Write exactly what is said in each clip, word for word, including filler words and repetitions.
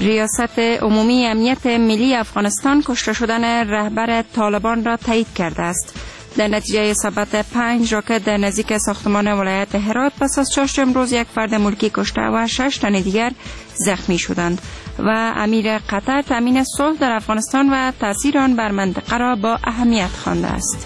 ریاست عمومی امنیت ملی افغانستان کشته شدن رهبر طالبان را تایید کرده است. در نتیجه اصابت پنج راکت در نزدیک ساختمان ولایت هرات پس از چاشت امروز یک فرد ملکی کشته و شش تن دیگر زخمی شدند و امیر قطر تامین صلح در افغانستان و تاثیر آن بر منطقه را با اهمیت خوانده است.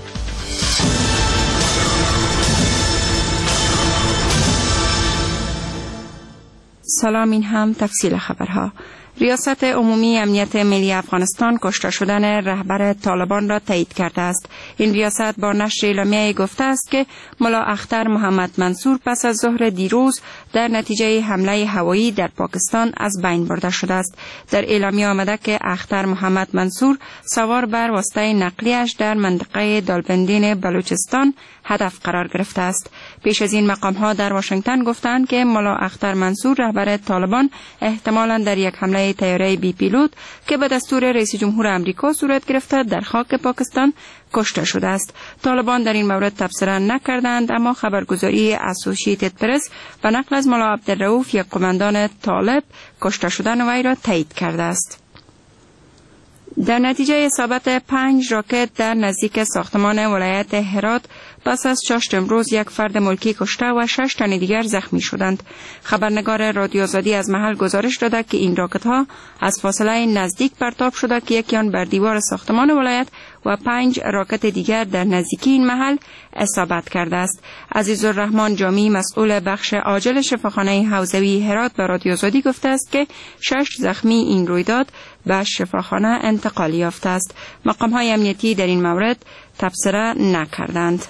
سلام، این هم تفصیل خبرها. ریاست عمومی امنیت ملی افغانستان کشته شدن رهبر طالبان را تایید کرده است. این ریاست با نشر اعلامیه گفته است که ملا اختر محمد منصور پس از ظهر دیروز در نتیجه حمله هوایی در پاکستان از بین برده شده است. در اعلامیه آمده که اختر محمد منصور سوار بر واسطه نقلیش در منطقه دالبندین بلوچستان هدف قرار گرفته است. پیش از این مقام‌ها در واشنگتن گفتند که ملا اختر منصور رهبر طالبان احتمالاً در یک حمله طیاره بی پیلوت که به دستور رئیس جمهور امریکا صورت گرفته در خاک پاکستان کشته شده است. طالبان در این مورد تبصره نکردند، اما خبرگزاری اسوسییتد پرس به نقل از ملا عبدالرؤوف یک قماندان طالب کشته شدن وی را تایید کرده است. در نتیجه اصابت پنج راکت در نزدیک ساختمان ولایت هرات پس از چاشت امروز یک فرد ملکی کشته و شش تن دیگر زخمی شدند. خبرنگار رادیو آزادی از محل گزارش داده که این راکت ها از فاصله نزدیک پرتاب شده که یکی آن بر دیوار ساختمان ولایت و پنج راکت دیگر در نزدیکی این محل اصابت کرده است. عزیزالرحمن جامی مسئول بخش عاجل شفاخانه حوزوی هرات به رادیو آزادی گفته است که شش زخمی این رویداد به شفاخانه انتقال یافته است. مقام‌های امنیتی در این مورد تبصره نکردند.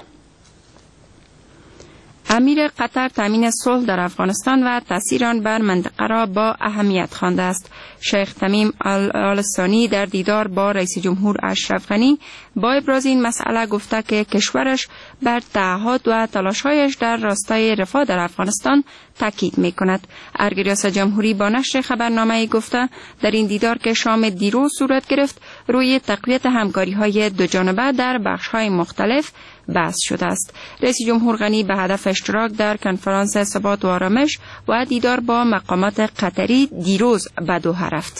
امیر قطر تامین صلح در افغانستان و تاثیر آن بر منطقه را با اهمیت خوانده است. شیخ تمیم آل ثانی در دیدار با رئیس جمهور اشرف غنی با ابراز این مسئله گفته که کشورش بر تعهد و تلاش‌هایش در راستای رفاه در افغانستان تاکید می‌کند. ارگ ریاست جمهوری با نشر خبرنامه‌ای گفته در این دیدار که شام دیروز صورت گرفت روی تقویت همکاری‌های دوجانبه در بخش‌های مختلف بحث شده است. رئیس جمهور غنی به هدف اشتراک در کنفرانس ثبات و آرامش و دیدار با مقامات قطری دیروز به دوحه رفت.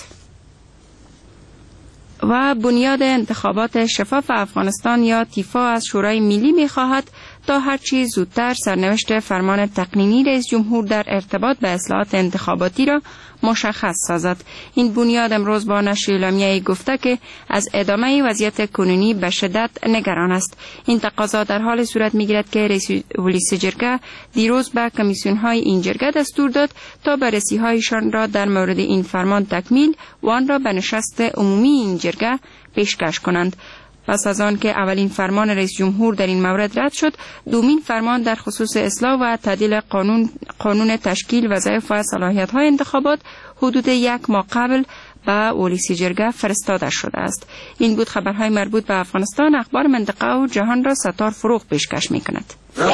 و بنیاد انتخابات شفاف افغانستان یا تیفا از شورای ملی می‌خواهد تا هر چیز زودتر سرنوشت فرمان تقنینی رئیس جمهور در ارتباط به اصلاحات انتخاباتی را مشخص سازد. این بنیاد امروز با نشر اعلامیه‌ای گفته که از ادامه وضعیت کنونی به شدت نگران است. این تقاضا در حال صورت می‌گیرد که رئیس ولایت جرگه دیروز به کمیسیون‌های این جرگه دستور داد تا بررسی‌هایشان را در مورد این فرمان تکمیل و آن را به نشست عمومی این جرگه پیشکش کنند. پس از آن که اولین فرمان رئیس جمهور در این مورد رد شد، دومین فرمان در خصوص اصلاح و تعدیل قانون قانون تشکیل وظایف و صلاحیت‌های انتخابات حدود یک ماه قبل به ولایت جرگه فرستاده شده است. این بود خبرهای مربوط به افغانستان. اخبار منطقه و جهان را ستار فروغ پیشکش می‌کند.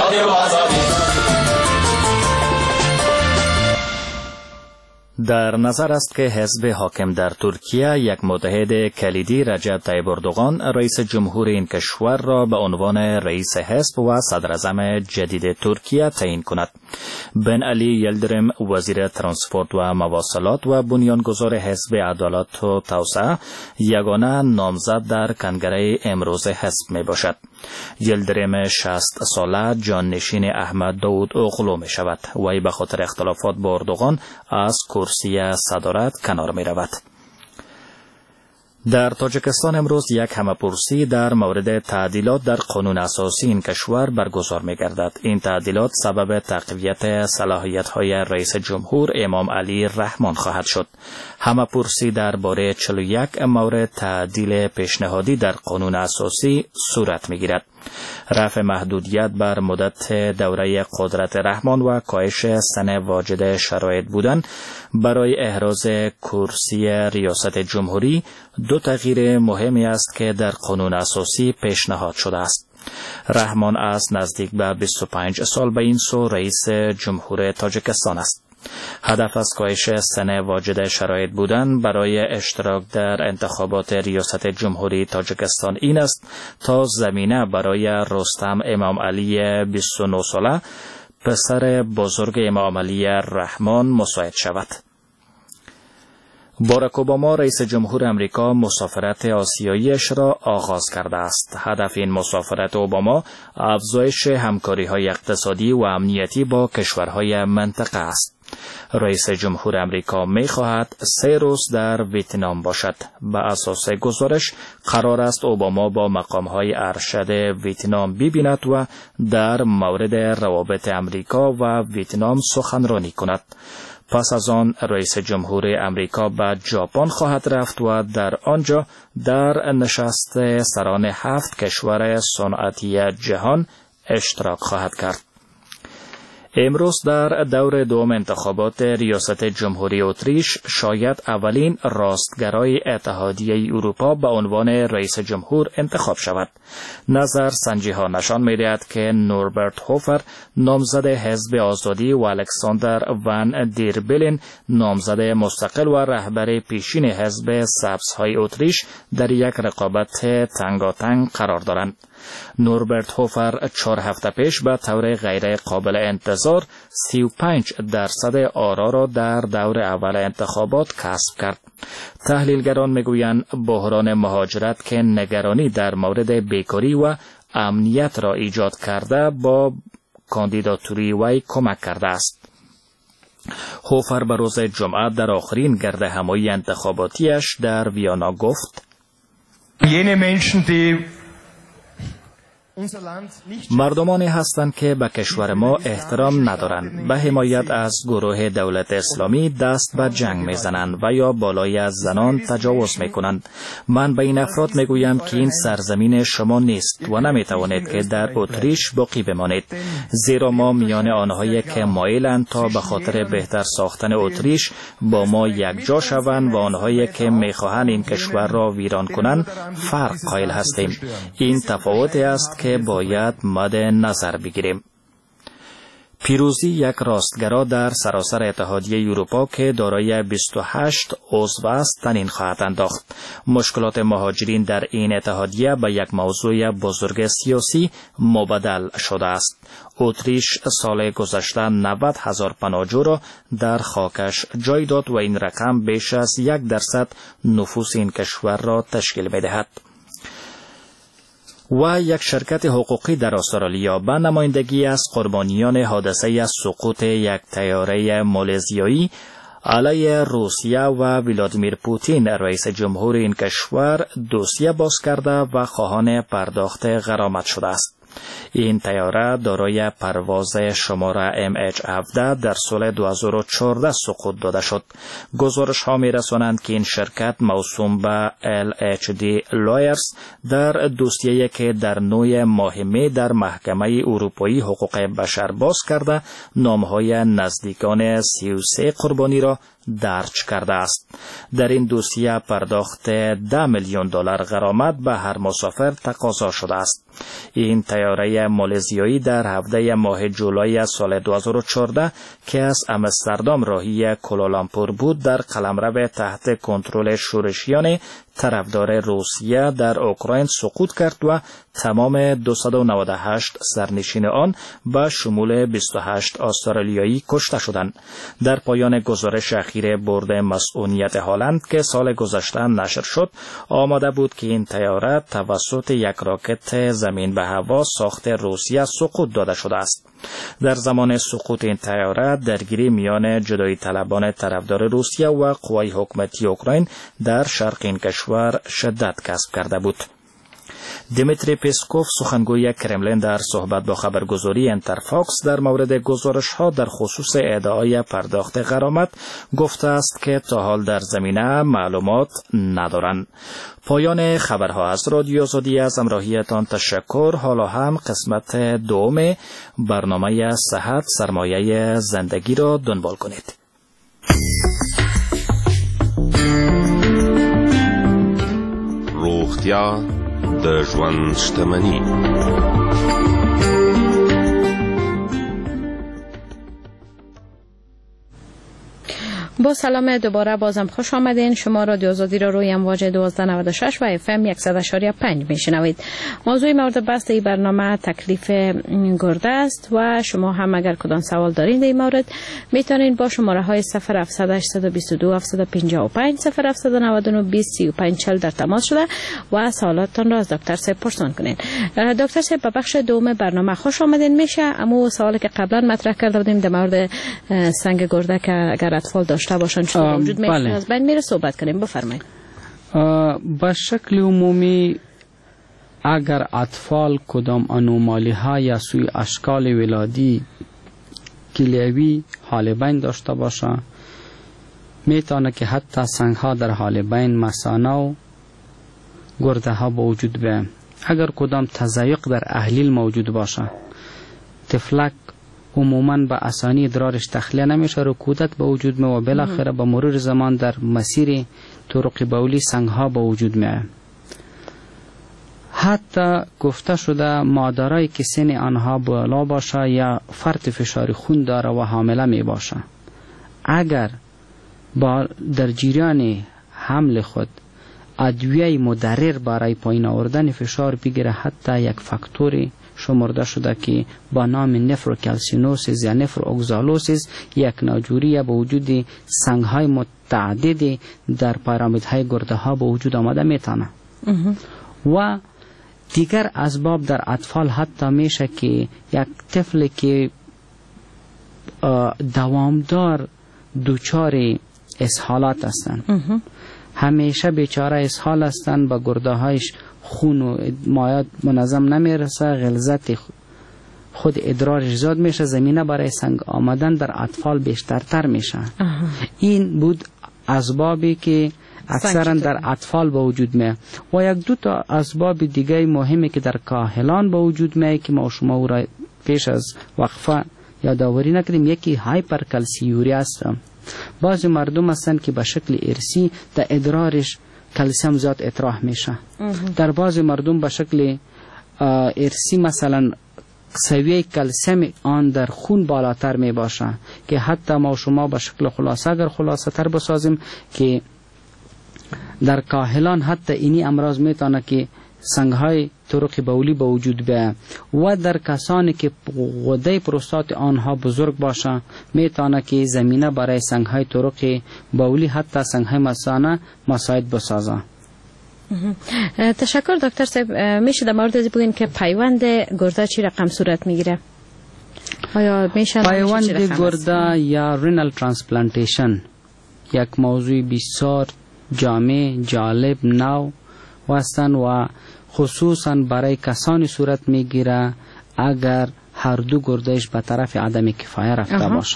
در نظر است که حزب حاکم در ترکیه یک متحد کلیدی رجب طیب اردوغان رئیس جمهور این کشور را به عنوان رئیس حزب و صدراعظم جدید ترکیه تعیین کند. بن علی یلدرم وزیر ترانسپورت و مواصلات و بنیانگذار حزب عدالت و توسعه یگانه نامزد در کنگره امروز حزب می باشد. یلدرم شصت ساله جانشین احمد داود اوغلو می شود. وی به خاطر اختلافات با اردوغان از کرسی صدارت کنار می رود. در تاجیکستان امروز یک همه‌پرسی در مورد تعدیلات در قانون اساسی این کشور برگزار می گردد. این تعدیلات سبب تقویت صلاحیت‌های رئیس جمهور امام علی رحمان خواهد شد. همه‌پرسی درباره چهل و یک مورد تعدیل پیشنهادی در قانون اساسی صورت می گیرد. رفع محدودیت بر مدت دوره قدرت رحمان و کاهش سن واجد شرایط بودن برای احراز کرسی ریاست جمهوری دو تغییر مهمی است که در قانون اساسی پیشنهاد شده است. رحمان از نزدیک به بیست و پنج سال به این سو رئیس جمهور تاجیکستان است. هدف از کاهش سن واجد شرایط بودن برای اشتراک در انتخابات ریاست جمهوری تاجیکستان این است تا زمینه برای رستم امام علی بیست و نه ساله پسر بزرگ امام علی رحمان مساعد شود. باراک اوباما رئیس جمهور امریکا مسافرت آسیاییش را آغاز کرده است. هدف این مسافرت اوباما افزایش همکاری‌های اقتصادی و امنیتی با کشورهای منطقه است. رئیس جمهور امریکا می خواهد سه روز در ویتنام باشد. به اساس گزارش قرار است اوباما با مقام‌های ارشد ویتنام ببیند و در مورد روابط امریکا و ویتنام سخنرانی کند. پس از آن رئیس جمهور امریکا به ژاپن خواهد رفت و در آنجا در نشست سران هفت کشور صنعتی جهان اشتراک خواهد کرد. امروز در دور دوم انتخابات ریاست جمهوری اتریش شاید اولین راستگرای اتحادیه اروپا به عنوان رئیس جمهور انتخاب شود. نظر سنجی ها نشان می‌دهد که نوربرت هوفر نامزد حزب آزادی و الکساندر ون دیر بیلن نامزد مستقل و رهبر پیشین حزب سبزهای اتریش در یک رقابت تنگاتنگ قرار دارند. نوربرت هوفر چهار هفته پیش به طور غیر قابل انتظار سی و پنج درصد آرا را در دور اول انتخابات کسب کرد. تحلیلگران میگویند بحران مهاجرت که نگرانی در مورد بیکاری و امنیت را ایجاد کرده با کاندیداتوری وی کمک کرده است. هوفر به روز جمعه در آخرین گرد همایی انتخاباتیش در ویانا گفت: jene Menschen die مردمانی هستند که به کشور ما احترام ندارند، به حمایت از گروه دولت اسلامی دست به جنگ میزنند و یا بالای از زنان تجاوز میکنند. من به این افراد میگویم که این سرزمین شما نیست و نمیتوانید که در اتریش باقی بمانید، زیرا ما میان آنهایی که مایلند تا به خاطر بهتر ساختن اتریش با ما یک جا شوند و آنهایی که میخواهند این کشور را ویران کنند فرق قائل هستیم. این تفاوتی است که باید مد نظر بگیریم. پیروزی یک راستگرا در سراسر اتحادیه اروپا که دارای بیست و هشت عضو است تنین خواهد انداخت. مشکلات مهاجرین در این اتحادیه به یک موضوع بزرگ سیاسی مبدل شده است. اتریش سال گذشته نود هزار پناهجو را در خاکش جای داد و این رقم بیش از یک درصد نفوس این کشور را تشکیل می‌دهد. و یک شرکت حقوقی در استرالیا به نمایندگی از قربانیان حادثه سقوط یک طیاره مالزیایی علیه روسیه و ولادیمیر پوتین رئیس جمهور این کشور دوسیه باز کرده و خواهان پرداخت غرامت شده است. این طیاره دارای پرواز شماره ام اچ هفده در سال دو هزار و چهارده سقوط داده شد. گزارش ها می رسانند که این شرکت موسوم به ال اچ دی لایرز در دوسیه‌ای که در نوع ماهمه در محکمه اروپایی حقوق بشر باز کرده نامهای نزدیکان سی و سه قربانی را درج کرده است. در این دوسیه پرداخت ده میلیون دلار غرامت به هر مسافر تقاضا شده است. این طیاره مالزیایی در هفده ماه جولای سال دو هزار و چهارده که از آمستردام راهی کوالالامپور بود در قلمرو تحت کنترل شورشیان طرفدار روسیه در اوکراین سقوط کرد و تمام دویست و نود و هشت سرنشین آن به شمول بیست و هشت استرالیایی کشته شدند. در پایان گزارش اخیر بورد مسئولیت هالند که سال گذشته نشر شد آماده بود که این طیاره توسط یک راکت زمین به هوا ساخت روسیه سقوط داده شده است. در زمان سقوط این طیاره درگیری میان جدایی طلبان طرفدار روسیه و قوای حکومتی اوکراین در شرق این کشور شدت کسب کرده بود. دیمیتری پیسکوف سخنگوی کرملین در صحبت با خبرگزاری انترفاکس در مورد گزارش‌ها در خصوص ادعای پرداخت غرامت گفته است که تا حال در زمینه معلومات ندارند. پایان خبرها از رادیو آزادی از همراهیتان تشکر. حالا هم قسمت دوم برنامه صحت سرمایه زندگی را دنبال کنید. روغتیا د ژوند شتمني. با با سلام دوباره بازم خوش آمدین. شما رادیو آزادی را روی امواج دوازده نود و شش و اف ام صد و پنج میشنوید. موضوع مورد بحث این برنامه تکلیف گرده است و شما هم اگر کدام سوال دارین در این مورد میتونین با شماره های صفر هفتصد هشتصد و بیست و دو هفتصد و پنجاه و پنج صفر هفتصد و نود و نه بیست سی و پنج چهل در تماس شده و سوالاتتان را از دکتر صاحب پرسان کنین. دکتر صاحب به بخش دوم برنامه خوش آمدین. میشه اما سوالی که قبلا مطرح کرده بودیم در مورد سنگ گرده که اگر اطفال داشته باشن چطور وجود میشه از بین میره صحبت کنیم. بفرمایید. به شکل عمومی اگر اطفال کدام انومالی ها یا سوی اشکال ولادی کلیوی حال بین داشته باشه میتونه که حتی سنگ ها در حال بین مثانه و گرده ها با وجود بیاین. اگر کدام تضایق در احلیل موجود باشه طفلک عموما به آسانی ادرارش تخلیه نمیشه، رکودت به وجود می و بالاخره با مرور زمان در مسیر طرق بولی سنگ ها به وجود می. حتی گفته شده مادرایی که سن آنها بالا باشه یا فرط فشار خون داره و حامله می باشه اگر با در جریان حمل خود ادویه مضر برای پایین آوردن فشار بگیره حتی یک فاکتوری شمرده شده که با نام نفروکلسینوسیس یا نفرواکزالوسیس یک ناجوری به وجود سنگ های متعددی در پیرامیدهای گرده ها به وجود آمده میتونه. و دیگر اسباب در اطفال حتی میشه که یک طفل که دوامدار دوچار اسهالات هستن همیشه بیچاره اسهال هستن با گرده هایش خون و مایات منظم نمیرسه غلظت خود ادرارش زیاد میشه زمینه برای سنگ آمدن در اطفال بیشترتر میشه. این بود اسبابی که اکثرا در اطفال به وجود می و یک دو تا اسباب دیگه مهمه که در کاهلان به وجود می که ما شما او را پیش از وقفه یادآوری نکردیم. یکی هایپرکلسیوری است. بعضی مردم هستن که به شکل ارسی در ادرارش کلسیم زیاد اطراح میشه. در بعضی مردم به شکل ارسی مثلا سویه کلسیم آن در خون بالاتر می باشه که حتی ما شما به شکل خلاصه اگر خلاصه تر بسازیم که در کاهلان حتی اینی امراض میتونه که سنگ های طرق بولی به وجود بیاید و در کسانی که غده پروستات آنها بزرگ باشه میتونه که زمینه برای سنگ های طرق بولی حتی سنگ های مثانه مساعد بسازه. تشکر دکتر صاحب. میشه در مورد بگین که پیوند گرده چی رقم صورت میگیره؟ آیا میشه پیوند گرده یا رینال ترانسپلانتیشن یک موضوع بسیار جامع جالب نو هستند و خصوصا برای کسانی صورت میگیره اگر هر دو گردهش به طرف عدم کفایه رفته باشه.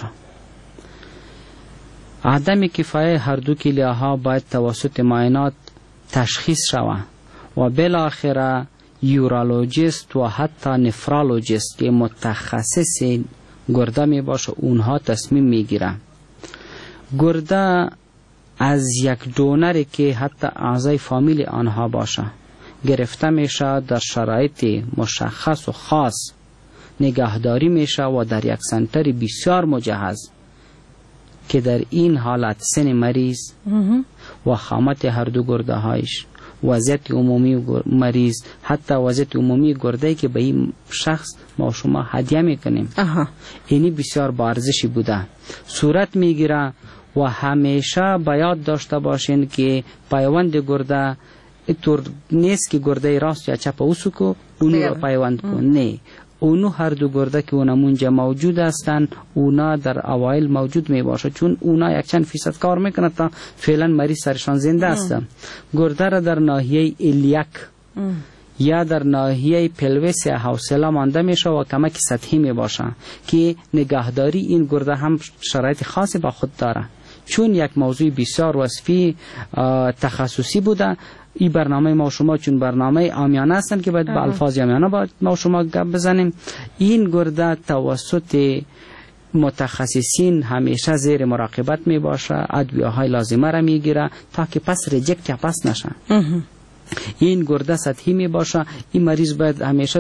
عدم کفایه هر دو کلیه ها باید توسط معاینات تشخیص شود و بالاخره یورولوژیست و حتی نفرولوژیست که متخصص گرده می باشه اونها تصمیم میگیره. گرده از یک دونری که حتی اعضای فامیل آنها باشه گرفته میشه، در شرایط مشخص و خاص نگهداری میشه و در یک سنتر بسیار مجهز که در این حالت سن مریض و خامت هر دو گرده هایش، وضعیت عمومی مریض، حتی وضعیت عمومی گرده که به این شخص ما شما هدیه میکنیم اینی بسیار با ارزشی بوده صورت میگیره. و همیشه باید داشته باشین که پیوند گرده اینطور نیست که گرده راست یا چپ اوسو کو اونو رو پیوند کن، نه، اونو هر دو گرده که اونمونجا موجود هستن اونا در اوایل موجود می باشه چون اونا یک چند فیصد کار میکنه تا فعلا مریض سرشان زنده هستن. گرده را در ناحیه الیک یا در ناحیه پلویس حوصله مانده میشه و کمک سطحی می باشه که نگهداری این گرده هم شرایط خاصی با خود داره چون یک موضوع بسیار وصفی تخصصی بوده. این برنامه ما شما چون برنامه عامیانه هستن که باید با الفاظ عامیانه باید ما شما گپ بزنیم. این گرده توسط متخصصین همیشه زیر مراقبت می باشه، ادویه های لازمه را می گیره تا که پس ریجکت یا پس نشه. این گرده سطحی می باشه. این مریض باید همیشه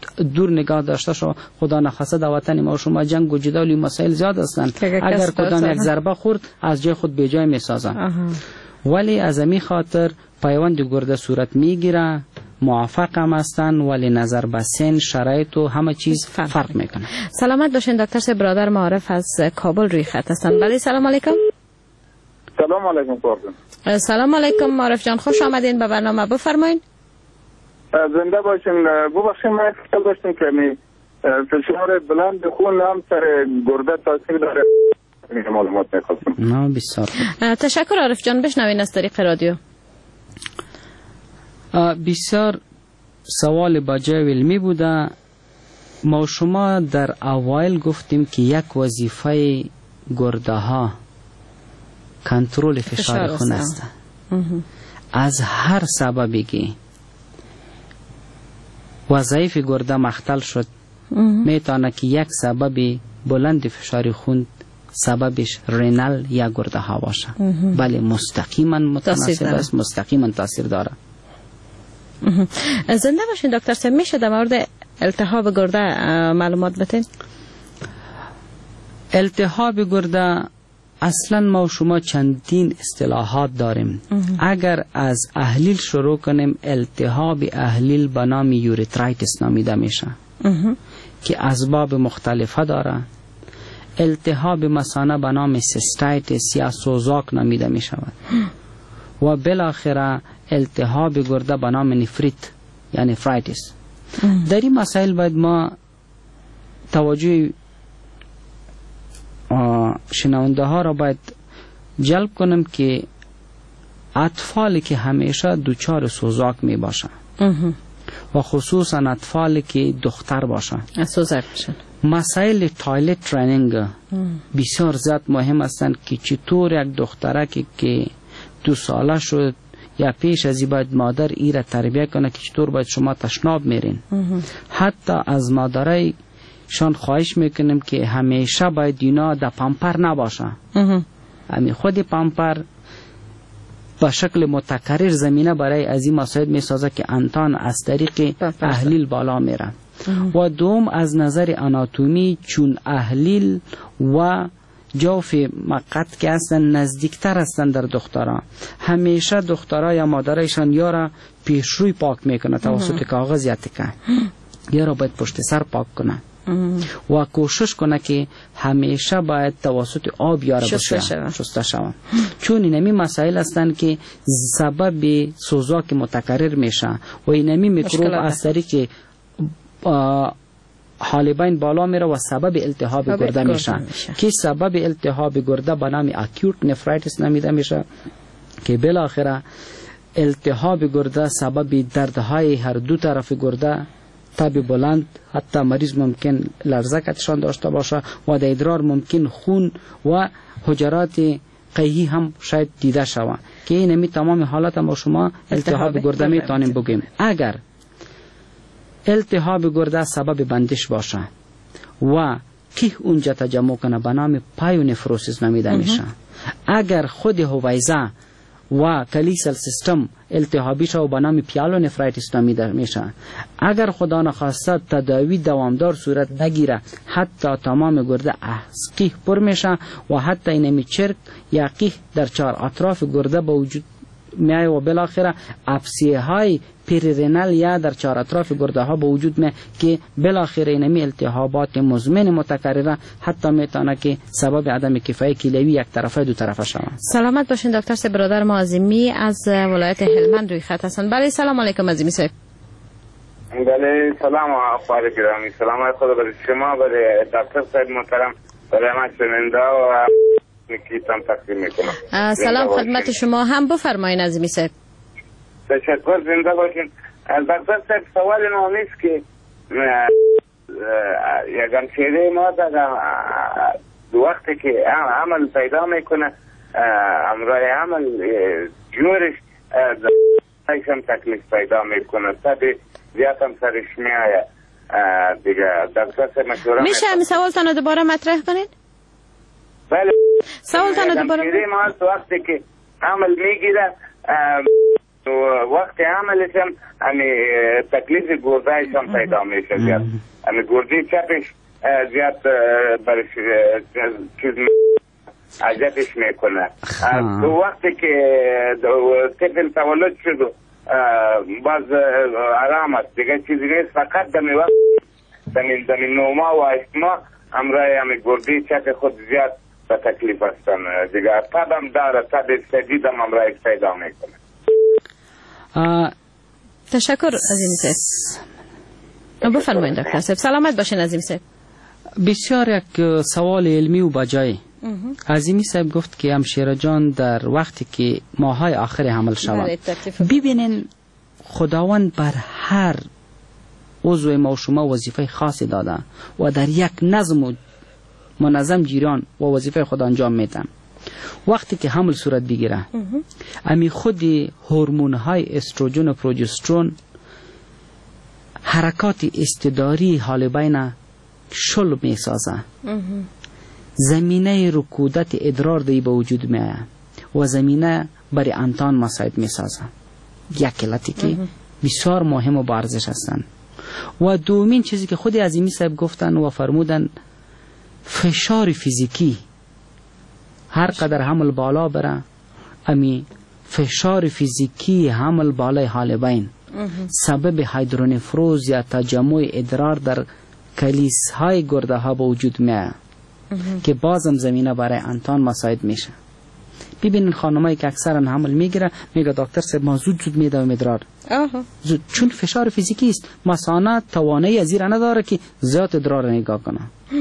دور نگاه داشته شو. خدا نخواسته در وطن ما و شما جنگ و جدال و مسائل زیاد هستند، اگر کدام یک ضربه خورد از جای خود به جای میسازه. ولی از امی خاطر پیوند گرده صورت میگیره، موافق هم هستن، ولی نظر به سن، شرایط و همه چیز فرق, فرق میکنه. سلامت باشین دکتر صاحب. برادر معارف از کابل روی خط هستن. بله سلام علیکم. سلام علیکم پارتون. سلام علیکم معارف جان، خوش آمدین به برنامه. بفرمایید. زنده باشین. ببخشید من فکر داشتم که می فشار بلند خون هم سر گرده تاثیر داره. معلومات می‌خواستم. نه بسیار. تشکر عارف جان، بشنوین از طریق رادیو. بسیار سوال با جای علمی بوده. ما شما در اوایل گفتیم که یک وظیفه گرده ها کنترل فشار خون است. از هر سببی که وظایف گرده مختل شد میتونه که یک سبب بلند فشار خون سببش رینال یا گرده ها باشه. بله مستقیما متناسب است، مستقیما تاثیر داره. زنده باشین دکتر صاحب، میشه در مورد التهاب گرده معلومات بتین؟ التهاب گرده اصلا ما و شما چندین اصطلاحات داریم. اگر از احلیل شروع کنیم، التهاب احلیل به نام یوریترایتس نامیده میشه که اسباب مختلفه داره. التهاب مثانه به نام سیستایتس یا سوزاک نامیده می شود و بالاخره التهاب گرده به نام نفریت یا نفرایتس. در این مسائل باید ما توجه شنونده ها را باید جلب کنم که اطفالی که همیشه دوچار سوزاک می باشن و خصوصا اطفالی که دختر باشن سوزاک باشن، مسائل تایلت ترینینگ بسیار زیاد مهم هستند که چطور یک دختره که, که دو ساله شد یا پیش از این باید مادر ای را تربیت کنه که چطور باید شما تشناب میرین. حتی از مادرای شان خواهش میکنیم که همیشه باید اینا در پامپر نباشه. همین خود پامپر با شکل متکرر زمینه برای از این مسائل میسازه که انتان از طریق احلیل بالا میره. و دوم از نظر آناتومی، چون احلیل و جوف مقعد که هستن نزدیکتر هستن در دختران، همیشه دخترها یا مادرایشان یا را پیشروی پاک میکنه توسط کاغذ یا تکه، یا را باید پشت سر پاک کنه و کوشش کنه که همیشه باید توسط آب یا را شسته شوند، چون اینمی مسائل هستند که سبب سوزاک متکرر میشه و اینمی میکروب از طریق حالبین بالا میره و سبب التهاب گرده میشه که سبب التهاب گرده به نام اکیوت نفرایتس نامیده میشه که بالاخره التهاب گرده سبب دردهای هر دو طرف گرده، تب بلند، حتی مریض ممکن لرزه کتشان داشته باشه و در ادرار ممکن خون و حجرات قیهی هم شاید دیده شود که اینمی تمام حالت ما شما التهاب گرده میتونیم بگیم. اگر التهاب گرده سبب بندش باشه و که اونجا تجمع کنه به نام پایونفروسیس نامیده میشه، اگر خود هویزه و کلیسل سیستم التهابی شه و به نام پیالونفرایتس نامیده میشه، اگر خدا نخواسته تداوی دوامدار صورت نگیره حتی تمام گرده از قیح پر میشه و حتی اینمی چرک یا قیح در چهار اطراف گرده با وجود میای و بالاخره ابسیه های پیرینال یا در چهار اطراف گرده ها با وجود می که بالاخره اینمی التهابات مزمن متکرره حتی میتونه که سبب عدم کفایت کلیوی یک طرفه دو طرفه شود. سلامت باشین دکتر صاحب. برادر معظمی از ولایت هلمند روی خط هستند. بله سلام علیکم معظمی صاحب. بله سلام آقای گرامی، سلام خدا بر شما، بر دکتر صاحب محترم، برای ما شنونده و نکیتم تقدیم میکنم. سلام خدمت شما هم، بفرمایید عزیزی صاحب. تشکر، زنده باشین. دکتر صاحب سوال ما نیست که یک همشیره ما در وقتی که عمل پیدا میکنه امرای عمل جورش ایشم تکلیف پیدا میکنه، تبی زیاد هم سرش میآید دیگه. دکتر صاحب مشوره میشه همین سوال تانو دوباره مطرح کنید؟ بله سوال تانو دوباره همشیره ما وقتی که عمل میگیره وقت عملش هم همی تکلیف گردهش هم پیدا میشه زیاد. همی گرده چپش زیاد برش چیز اذیتش میکنه. تو وقتی که طفل تولد شد باز آرام است دیگه چیزی نیست، فقط دمی وقت دمی دمی نوما و اشما همراه همی گرده چپ خود زیاد به تکلیف هستن دیگه. تب هم داره، تب شدید هم همراه پیدا میکنه. تشکر عظیم صاحب. بفرمایید دکتر صاحب. سلامت باشین عظیم صاحب. بسیار یک سوال علمی و بجای. عظیمی صاحب گفت که همشیره جان در وقتی که ماهای آخر حمل شوند ببینین خداوند بر هر عضو ما و شما وظیفه خاصی داده و در یک نظم و منظم جریان و وظیفه خود انجام میدن. وقتی که حمل صورت بگیره امی خودی هورمون های استروژن و پروژسترون حرکات استداری حال بین شل می سازه، زمینه رکودت ادرار دی به وجود می آید و زمینه برای انتان مساعد می سازه. یک علتی که بسیار مهم و بارزش هستند. و دومین چیزی که خود عظیمی صاحب گفتن و فرمودن فشار فیزیکی هر قدر حمل بالا بره امی فشار فیزیکی حمل بالای حال بین سبب هایدرونفروز یا تجمع ادرار در کلیسهای گرده ها به وجود میاد که بازم زمینه برای انتان مساعد میشه. ببینین خانمایی که اکثرا حمل میگیره میگه دکتر صاحب ما زود زود میدویم ادرار. زود، چون فشار فیزیکی است. مثانه توانایی از این نداره که زیاد ادرار نگاه کنه.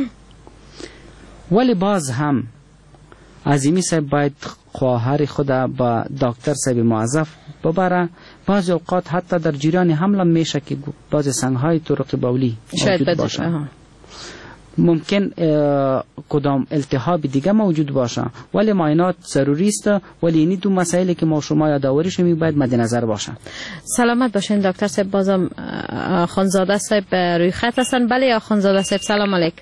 ولی باز هم عظیمی صاحب باید خواهر خود با دکتر صاحب موظف ببره. بعض اوقات حتی در جریان حمل میشه که بعض سنگهای طرق بولی موجود باشه. ممکن کدام التهاب دیگه موجود باشه، ولی معاینات ضروری است. ولی اینی دو مسائلی که ما شما یادآوریش می باید مد نظر باشه. سلامت باشین دکتر صاحب. بازم خانزاده صاحب روی خط هستن. بله یا خانزاده صاحب سلام علیک.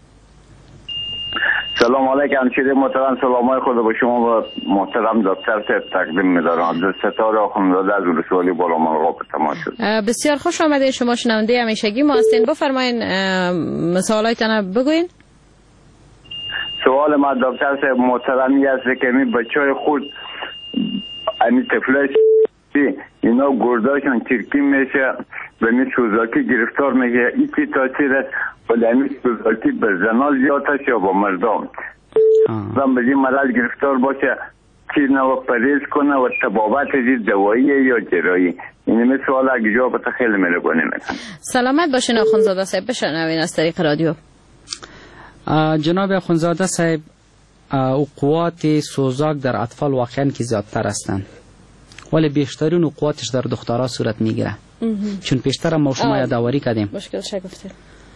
سلام علیکم همشیره محترم. سلامای خود با شما و محترم دکتر صاحب تقدیم می‌دارم. عبدالستار آخوندزاده از ولسوالی بالامرغاب تماس شد. بسیار خوش آمدید. شما شنونده همیشگی ما هستین. بفرمایید سوالایتان بگوین. سوال ما دکتر صاحب محترمی است که می بچهای خود امی طفلای اینا گرداشون ترکی میشه و می سوزاکی گرفتار میشه. این چی تاثیر است؟ ولی امی سوزاکی به زنان زیاد است یا با مردم؟ زن به این مرض گرفتار باشه چی نو پریز کنه و تبابت از دوایی یا جرایی؟ این می سوال اگه جواب تا خیلی مهربانی میکنم. سلامت باشین آخوندزاده صاحب. بشنوین از طریق رادیو. جناب آخوندزاده صاحب قوات سوزاک در اطفال واقعا که زیادتر هستند، ولی بیشترین قواتش در دخترها صورت میگیره. چون پیشتر ما شما یادآوری کردیم. مشکل چه گفتید؟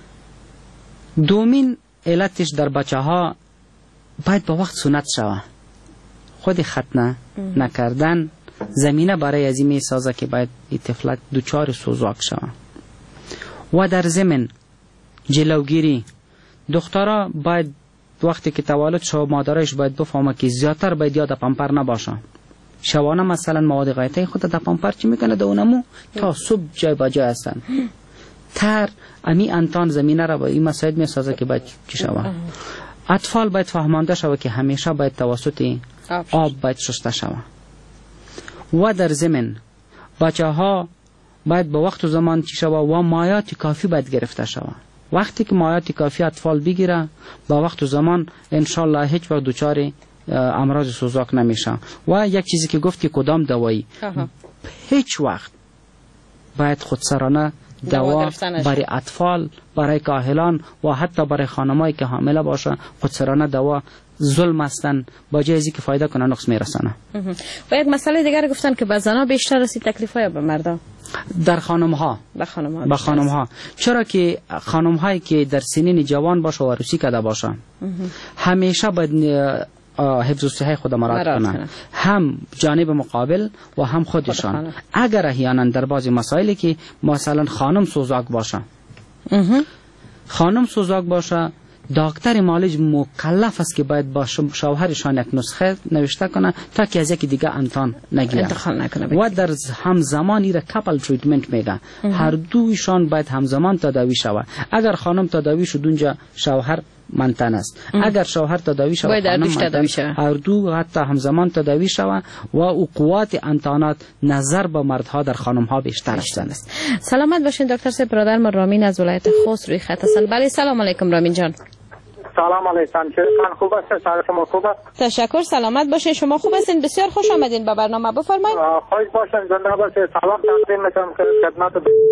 دومین علتش در بچه ها باید با وقت سنت شوه. خود ختنه نکردن زمینه برای از این می سازه که باید این طفلک دوچار سوزاک شوه. و در ضمن جلوگیری دخترها باید وقتی که تولد شو مادرش باید بفهمه که زیادتر باید یاد پامپر نباشه. شوانه مثلا مواد غایطه خود در پامپر چی میکنه دونمو تا صبح جای با جای هستن. تر امی انتان زمینه را با این مساعد میسازه که باید چی شوه. اطفال باید فهمانده شوه که همیشه باید توسط آب باید شسته شوه. و در ضمن بچه ها باید به وقت و زمان چی شوه و مایات کافی باید گرفته شوه. وقتی که مایات کافی اطفال بگیره با وقت و زمان انشالله هیچ وقت دوچار امراض سوزاک نمیشه. و یک چیزی که گفتی کدام دوایی هیچ وقت باید خودسرانه دوا برای اطفال، برای کاهلان و حتی برای خانمایی که حامله باشه خودسرانه دوا ظلم هستن، با جای ازی که فایده کنه نقص میرسانه. و یک مسئله دیگر گفتن که به زنا بیشتر رسید تکلیفا یا به مردا؟ در خانم ها. به خانم ها. به خانم ها. چرا که خانم هایی که در سنین جوان باشه و عروسی کرده باشه همیشه باید حفظ و صحت خود مراد کنن، هم جانب مقابل و هم خودشان. اگر احیانا در بعضی مسائلی که مثلا خانم سوزاک باشه خانم سوزاک باشه دکتر معالج مکلف است که باید با شوهرشان یک نسخه نوشته کنه تا که از یکی دیگه انتان نگیره انتقال نکنه و در همزمان ایره کپل تریتمنت میگه. هر دویشان باید همزمان تداوی شود. اگر خانم تداوی شد اونجا شوهر منتن است. اگر شوهر تداوی شود باید خانم تداوی شود. هر دو حتی همزمان تداوی شود و او قوات انتانات نظر به مردها در خانم ها بیشتر است. سلامت باشین دکتر صاحب. برادر ما رامین از ولایت خوست روی خط هستند. بله سلام علیکم رامین جان. سلام علیکم. چطور خوب هستید؟ سلام شما خوب است؟ تشکر. سلامت باشین. شما خوب هستین؟ بسیار خوش آمدین به برنامه. بفرمایید. خوش باشین. زنده باشید. سلام تقدیم میکنم خدمت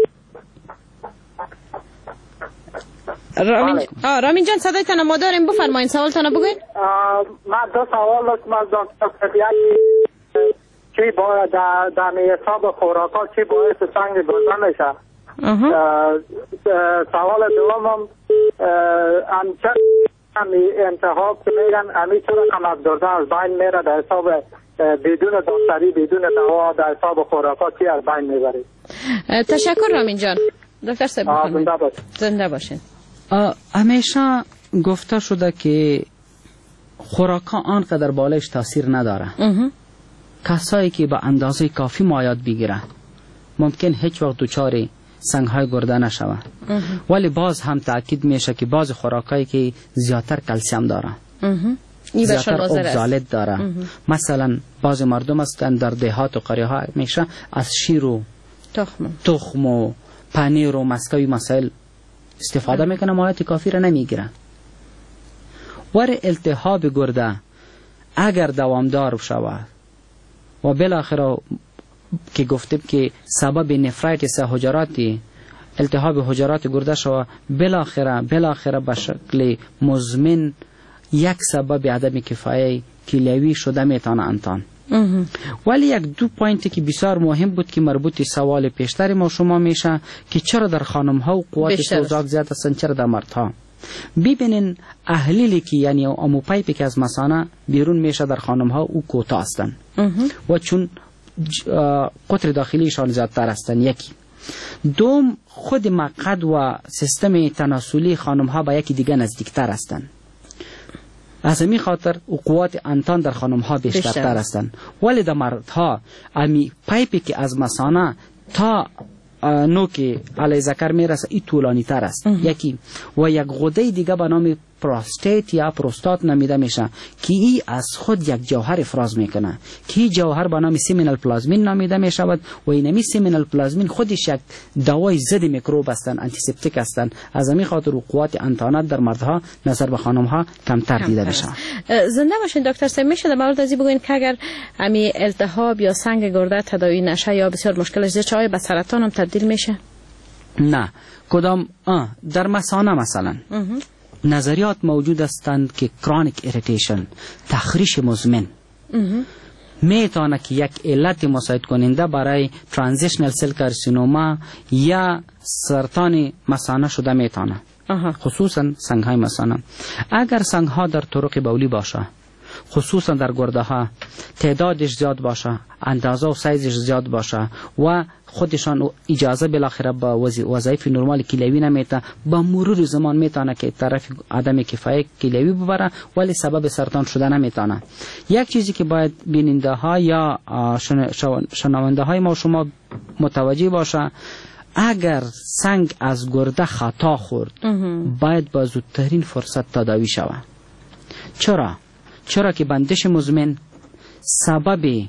رامین آ رامین جان صدایتان ما داریم. بفرمایید سوالتان بگوین. من دو سوال داشتم از دکتر. یکی چی باید در در حساب خوراکا چی باعث سنگ گرده میشه؟ سوال دومم همچه انتخاب که میگن امی چرا کم از گرده از بین میره در حساب بدون دکتری بدون دوا در حساب خوراکا چی از بین میبرید؟ تشکر رامین جان. دکتر صاحب بفرمایید. زنده باشید. زنده باشین. همیشه گفته شده که خوراکا آنقدر بالایش تاثیر نداره. کسایی که به اندازه کافی مایعات بگیره ممکن هیچ وقت دچار سنگ های گرده نشوه. ولی باز هم تاکید میشه که باز خوراکایی که زیادتر کلسیم داره زیادتر اوگزالت داره. مثلا باز مردم هستند در دهات و قریه ها میشه از شیر و تخم تخم و پنیر و مسکوی مسائل استفاده میکنه، مایعات کافی را نمیگیره. ور التهاب گرده اگر دوامدار شود و بالاخره که گفتیم که سبب نفرایتیس حجراتی التهاب حجرات گرده شود بالاخره بالاخره به شکل مزمن یک سبب عدم کفایه کلیوی شده میتونه انتان. ولی یک دو پوینتی که بسیار مهم بود که مربوط سوال پیشتر ما شما میشه که چرا در خانم ها و قوات سوزاک زیاد هستند چرا در مردها. ببینین احلیلی که یعنی امو پایپی که از مثانه بیرون میشه در خانم ها او کوتاه هستند و چون قطر داخلیشان زیادتر هستند. یکی دوم خود مقعد و سیستم تناسلی خانم ها به یکی دیگه نزدیکتر هستند. از همین خاطر قوات انتان در خانم ها بیشترتر هستند. ولی در مردها امی پایپی که از مثانه تا نوک علی ذکر میرسه این طولانی تر است. یکی و یک غده دیگه به نام پروستات یا پروستات نامیده میشه که ای از خود یک جوهر افراز میکنه که این جوهر به نام سیمینال پلازمین نامیده میشود و اینمی سیمینال پلازمین خودش یک دوای ضد میکروب هستند، آنتی سپتیک هستند. از همین خاطر قوت انتانات در مردها نظر به خانم ها کمتر دیده میشه. زنده باشین دکتر صاحب. میشه در مورد ازی بگوین که اگر امی التهاب یا سنگ گرده تداوی نشه یا بسیار مشکلش زیاد چه به سرطان هم تبدیل میشه؟ نه کدام در مثانه مثلا نظریات موجود هستند که کرونیک ایریتیشن تخریش مزمن میتونه که یک علت مساعد کننده برای ترانزیشنال سل کارسینوما یا سرطان مثانه شده میتونه. خصوصا سنگ های مثانه. اگر سنگ ها در طرق بولی باشه خصوصا در گرده ها تعدادش زیاد باشه اندازه و سایزش زیاد باشه و خودشان اجازه بالاخره با وظایف نرمال کلیوی نمیته با مرور زمان میتونه که طرف عدم کفایه کلیوی ببره ولی سبب سرطان شده نمیتونه. یک چیزی که باید بیننده ها یا شنونده های ما شما متوجه باشه اگر سنگ از گرده خطا خورد باید با زودترین فرصت تداوی شود. چرا؟ چرا که بندش مزمن سبب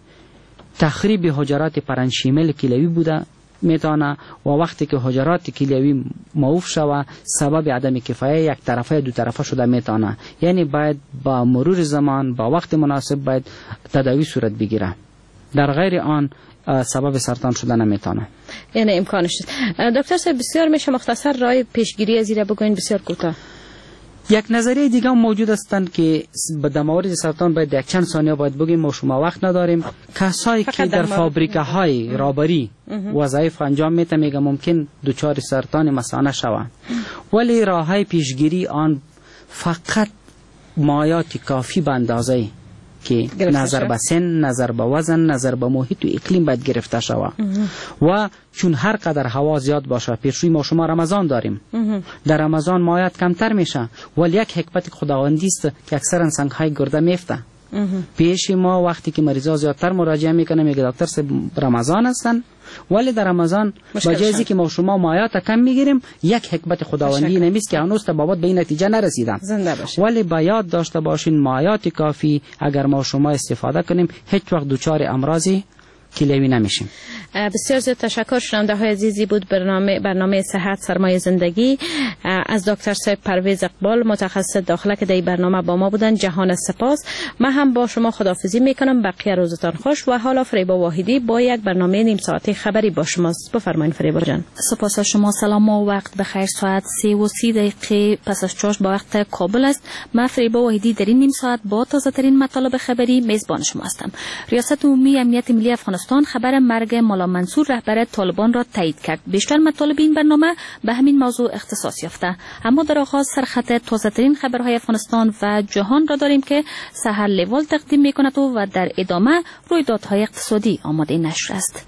تخریب حجرات پرنشیمل کلیوی بوده میتونه و وقتی که حجرات کلیوی موف شود سبب عدم کفایه یک طرفه دو طرفه شده میتونه. یعنی باید با مرور زمان با وقت مناسب باید تداوی صورت بگیره. در غیر آن سبب سرطان شده نمیتونه. یعنی امکانش دکتر صاحب بسیار میشه مختصر راه پیشگیری از این بگوین بسیار کوتاه. یک نظریه دیگه هم موجود هستند که در مورد سرطان باید یک چند ثانیه باید بگیم ما شما وقت نداریم. کسایی که در فابریکه های رابری وظایف انجام میته میگه ممکن دچار سرطان مثانه شوند ولی راه های پیشگیری آن فقط مایعات کافی به اندازه که نظر به سن، نظر به وزن، نظر به محیط و اقلیم باید گرفته شود. و چون هر قدر هوا زیاد باشه، پیش روی ما شما رمضان داریم، در رمضان مایات کمتر میشه، ولی یک حکمت خداوندی است که اکثرا سنگ های گرده میفته. پیش ما وقتی که مریضا زیادتر مراجعه میکنه میگه دکتر صاحب رمضان هستن، ولی در رمضان با جایزی که ما شما مایات کم میگیریم، یک حکمت خداوندی نمیست که هنوز تا بابت به این نتیجه نرسیدن. ولی با یاد داشته باشین مایات کافی اگر ما شما استفاده کنیم هیچ وقت دوچار امراضی کلیوی نمیشیم. بسیار زیاد تشکر. شنونده های عزیزی بود برنامه برنامه صحت سرمایه زندگی از دکتر صاحب پرویز اقبال متخصص داخله که در برنامه با ما بودن. جهان سپاس. من هم با شما خداحافظی میکنم. بقیه روزتان خوش. و حالا فریبا واحدی با یک برنامه نیم ساعته خبری با شماست. بفرمایید فریبا جان. سپاس از شما. سلام و وقت بخیر. ساعت سه و سی دقیقه پس از چاش با وقت کابل است. من فریبا واحدی در این نیم ساعت با تازه ترین مطالب خبری میزبان شما هستم. ریاست عمومی امنیت ملی افغانستان خبر مرگ مولا منصور رهبر طالبان را تایید کرد. بیشتر مطالب این برنامه به همین موضوع اختصاص یافته. اما در آغاز سرخط تازه ترین خبرهای افغانستان و جهان را داریم که سحر لیوال تقدیم میکند و در ادامه رویدادهای اقتصادی آماده نشر است.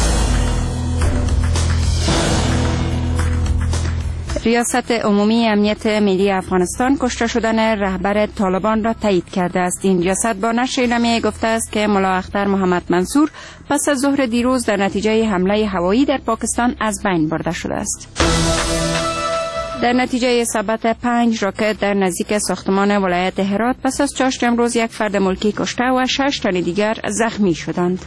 ریاست عمومی امنیت ملی افغانستان کشته شدن رهبر طالبان را تایید کرده است. این ریاست با نشر اعلامیه گفته است که ملا اختر محمد منصور پس از ظهر دیروز در نتیجه حمله هوایی در پاکستان از بین برده شده است. در نتیجه اصابت پنج راکت در نزدیک ساختمان ولایت هرات پس از چاشت امروز یک فرد ملکی کشته و شش تن دیگر زخمی شدند.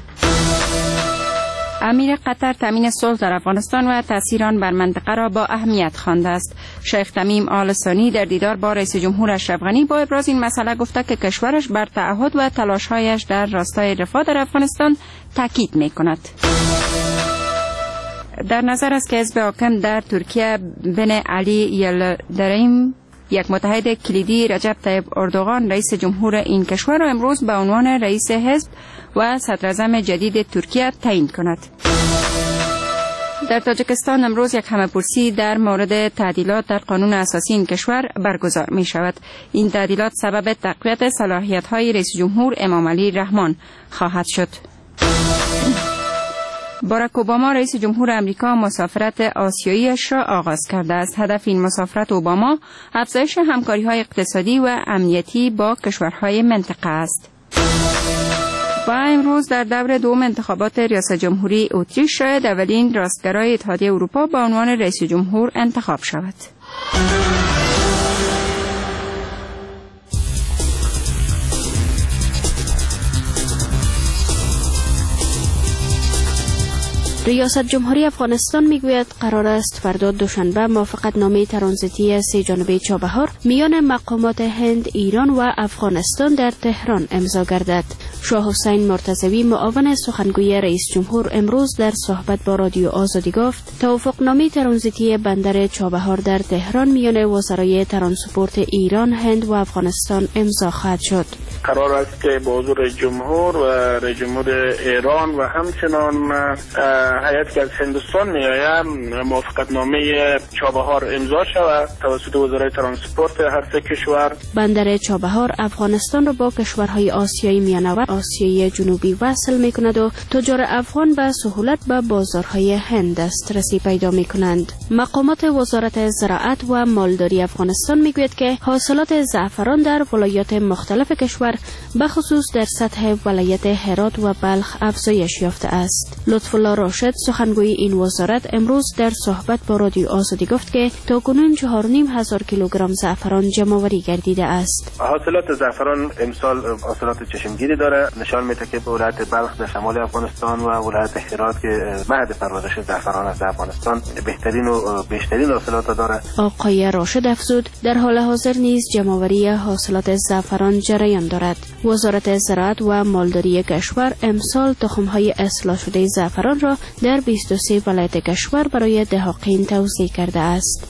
امیر قطر تامین صلح در افغانستان و تأثیر آن بر منطقه را با اهمیت خوانده است. شیخ تمیم آل ثانی در دیدار با رئیس جمهور اشرف غنی با ابراز این مسئله گفته که کشورش بر تعهد و تلاش‌هایش در راستای رفاه در افغانستان تاکید می‌کند. در نظر است که حزب حاکم در ترکیه بن علی یلدریم یک متحد کلیدی رجب طیب اردوغان رئیس جمهور این کشور را امروز به عنوان رئیس حزب و صدراعظم جدید ترکیه تعیین کند. در تاجیکستان امروز یک همه‌پرسی در مورد تعدیلات در قانون اساسی این کشور برگزار می شود. این تعدیلات سبب تقویت صلاحیت‌های رئیس جمهور امام علی رحمان خواهد شد. باراک اوباما رئیس جمهور امریکا مسافرت آسیایی‌اش را آغاز کرده است. هدف این مسافرت اوباما افزایش همکاری‌های اقتصادی و امنیتی با کشورهای منطقه است. و امروز در دور دوم انتخابات ریاست جمهوری اتریش شاید اولین راستگرای اتحادیه اروپا به عنوان رئیس جمهور انتخاب شود. ریاست جمهوری افغانستان میگوید قرار است فردا دوشنبه موافقتنامه ترانزیتی سه جانبه چابهار میان مقامات هند، ایران و افغانستان در تهران امضا گردد. شاه حسین مرتضوی معاون سخنگوی رئیس جمهور امروز در صحبت با رادیو آزادی گفت توافقنامه ترانزیتی بندر چابهار در تهران میان وزرای ترانسپورت ایران، هند و افغانستان امضا خواهد شد. قرار است که با حضور جمهور و رئیس جمهور ایران و همچنان هیئتی که از هندوستان میآید موافقتنامه چابهار امضا شود توسط وزرای ترانسپورت هر سه کشور. بندر چابهار افغانستان را با کشورهای آسیای میانه و آسیای جنوبی وصل میکند و تجار افغان به سهولت به بازارهای هند دسترسی پیدا میکنند. مقامات وزارت زراعت و مالداری افغانستان میگوید که حاصلات زعفران در ولایات مختلف کشور به خصوص در سطح ولایت هرات و بلخ افزایش یافته است. لطف الله راشد سخنگوی این وزارت امروز در صحبت با رادیو آزادی گفت که تاکنون چهار و نیم هزار کیلوگرم زعفران جمع‌آوری گردیده است. حاصلات زعفران امسال حاصلات چشمگیری داره، نشان میده که ولایت بلخ در شمال افغانستان و ولایت هرات که مهد پرورش زعفران از افغانستان بهترین و بیشترین حاصلات داره. آقای راشد افزود در حال حاضر نیز جمع‌آوری حاصلات زعفران جریان دارد. وزارت زراعت و مالداری کشور امسال تخم‌های اصلاح شده زعفران را در بیست و سه ولایت کشور برای دهقان توزیع کرده است.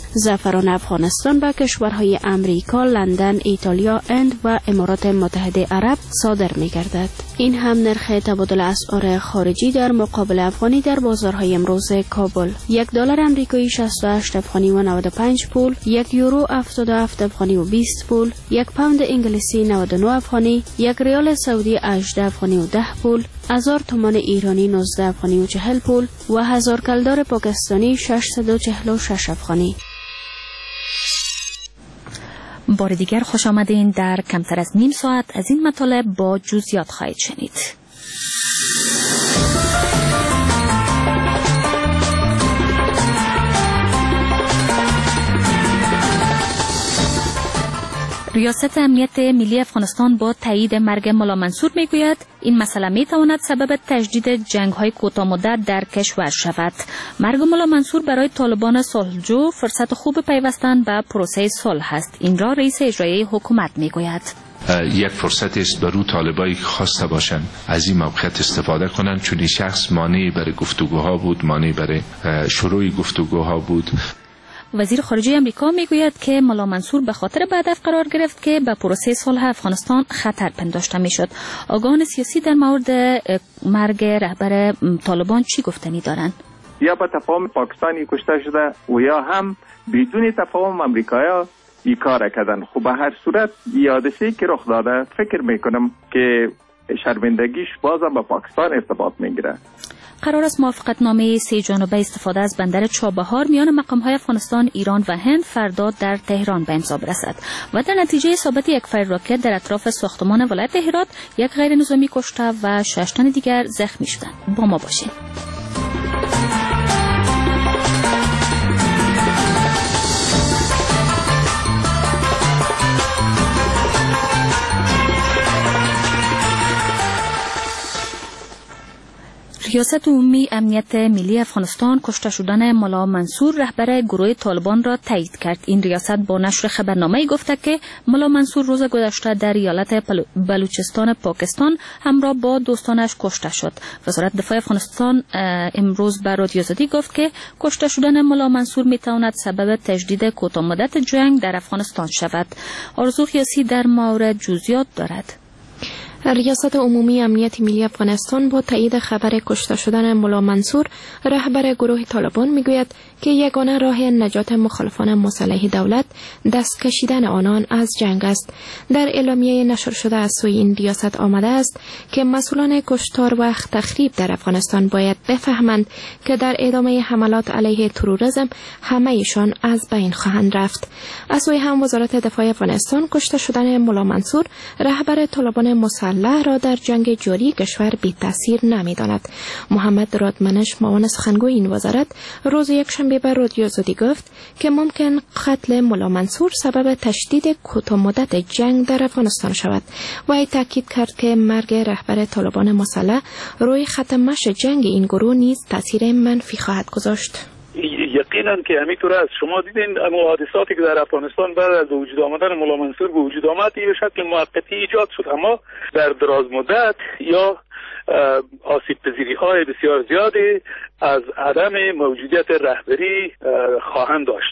زعفران افغانستان به کشورهای امریکا، لندن، ایتالیا، هند و امارات متحده عرب صادر می گردد. این هم نرخ تبادل اسعار خارجی در مقابل افغانی در بازارهای امروز کابل. یک دلار آمریکایی شصت و هشت افغانی و نود و پنج پول، یک یورو هفتاد و هفت افغانی و بیست پول، یک پوند انگلیسی نود و نه افغانی، یک ریال سعودی هجده افغانی و ده پول، هزار تومان ایرانی نوزده افغانی و چهل پول و هزار کلدار پاکستانی ششصد و چهل و شش افغانی. بار دیگر خوش آمدین. در کمتر از نیم ساعت از این مطالب با جزئیات خواهید شنید. ریاست امنیت ملی افغانستان با تایید مرگ ملا منصور میگوید این مسئله میتواند سبب تجدید جنگ‌های کوتاه‌مدت در کشور شود. مرگ ملا منصور برای طالبان صلحجو فرصت خوب پیوستن به پروسه صلح است. این را رئیس اجرایی حکومت میگوید. یک فرصت است برای طالبایی که خواسته باشند از این موقعیت استفاده کنند، چون این شخص مانعی برای گفتگوها بود، مانعی برای شروع گفتگوها بود. وزیر خارجه امریکا میگوید که ملا منصور به خاطر به هدف قرار گرفت که به پروسه صلح افغانستان خطر پنداشته میشد. آگاهان سیاسی در مورد مرگ رهبر طالبان چی گفتنی دارند؟ یا به تفاهم پاکستانی کشته شده و یا هم بدون تفاهم امریکایا این کار کردن. خب به هر صورت یادشی که رخ داده فکر میکنم که شرمندگیش بازم به پاکستان ارتباط میگیره. قرار است موافقتنامه سه جانبه استفاده از بندر چابهار میان مقام‌های افغانستان، ایران و هند فردا در تهران به امضا برسد و در نتیجه اصابت یک فیر راکت در اطراف ساختمان ولایت هرات یک غیر نظامی کشته و شش تن دیگر زخمی شدند. با ما باشید. ریاست عمومی امنیت ملی افغانستان کشته شدن ملا منصور رهبر گروه طالبان را تایید کرد. این ریاست با نشر خبرنامه‌ای گفته که ملا منصور روز گذشته در ایالت بلوچستان پاکستان همراه با دوستانش کشته شد. وزارت دفاع افغانستان امروز به رادیو آزادی گفت که کشته شدن ملا منصور میتواند سبب تجدید کوتاه‌مدت جنگ در افغانستان شود. آرزو قیاسی در مورد جزئیات دارد. ریاست عمومی امنیت ملی افغانستان با تایید خبر کشته شدن ملا منصور رهبر گروه طالبان میگوید که یگانه راه نجات مخالفان مسلح دولت دست کشیدن آنان از جنگ است. در اعلامیه نشر شده از سوی این ریاست آمده است که مسئولان کشتار و تخریب در افغانستان باید بفهمند که در ادامه حملات علیه تروریسم همه ایشان از بین خواهند رفت. از سوی هم وزارت دفاع افغانستان کشته شدن ملا منصور رهبر طالبان مسلح را در جنگ جاری کشور بی تاثیر نمی‌داند. محمد رادمنش معاون سخنگوی این وزارت روز یکشنبه به رادیو آزادی گفت که ممکن قتل ملا منصور سبب تشدید کوتاه‌مدت جنگ در افغانستان شود و ای تاکید کرد که مرگ رهبر طالبان مسلح روی خط مشی جنگ این گروه نیز تاثیر منفی خواهد گذاشت. یقینا که همینطور است. شما دیدین اما حادثاتی که در افغانستان بعد از وجود آمدن ملا منصور به وجود آمد به شکل موقتی ایجاد شد، اما در دراز مدت یا آسیب پذیری های بسیار زیادی از عدم موجودیت رهبری خواهند داشت.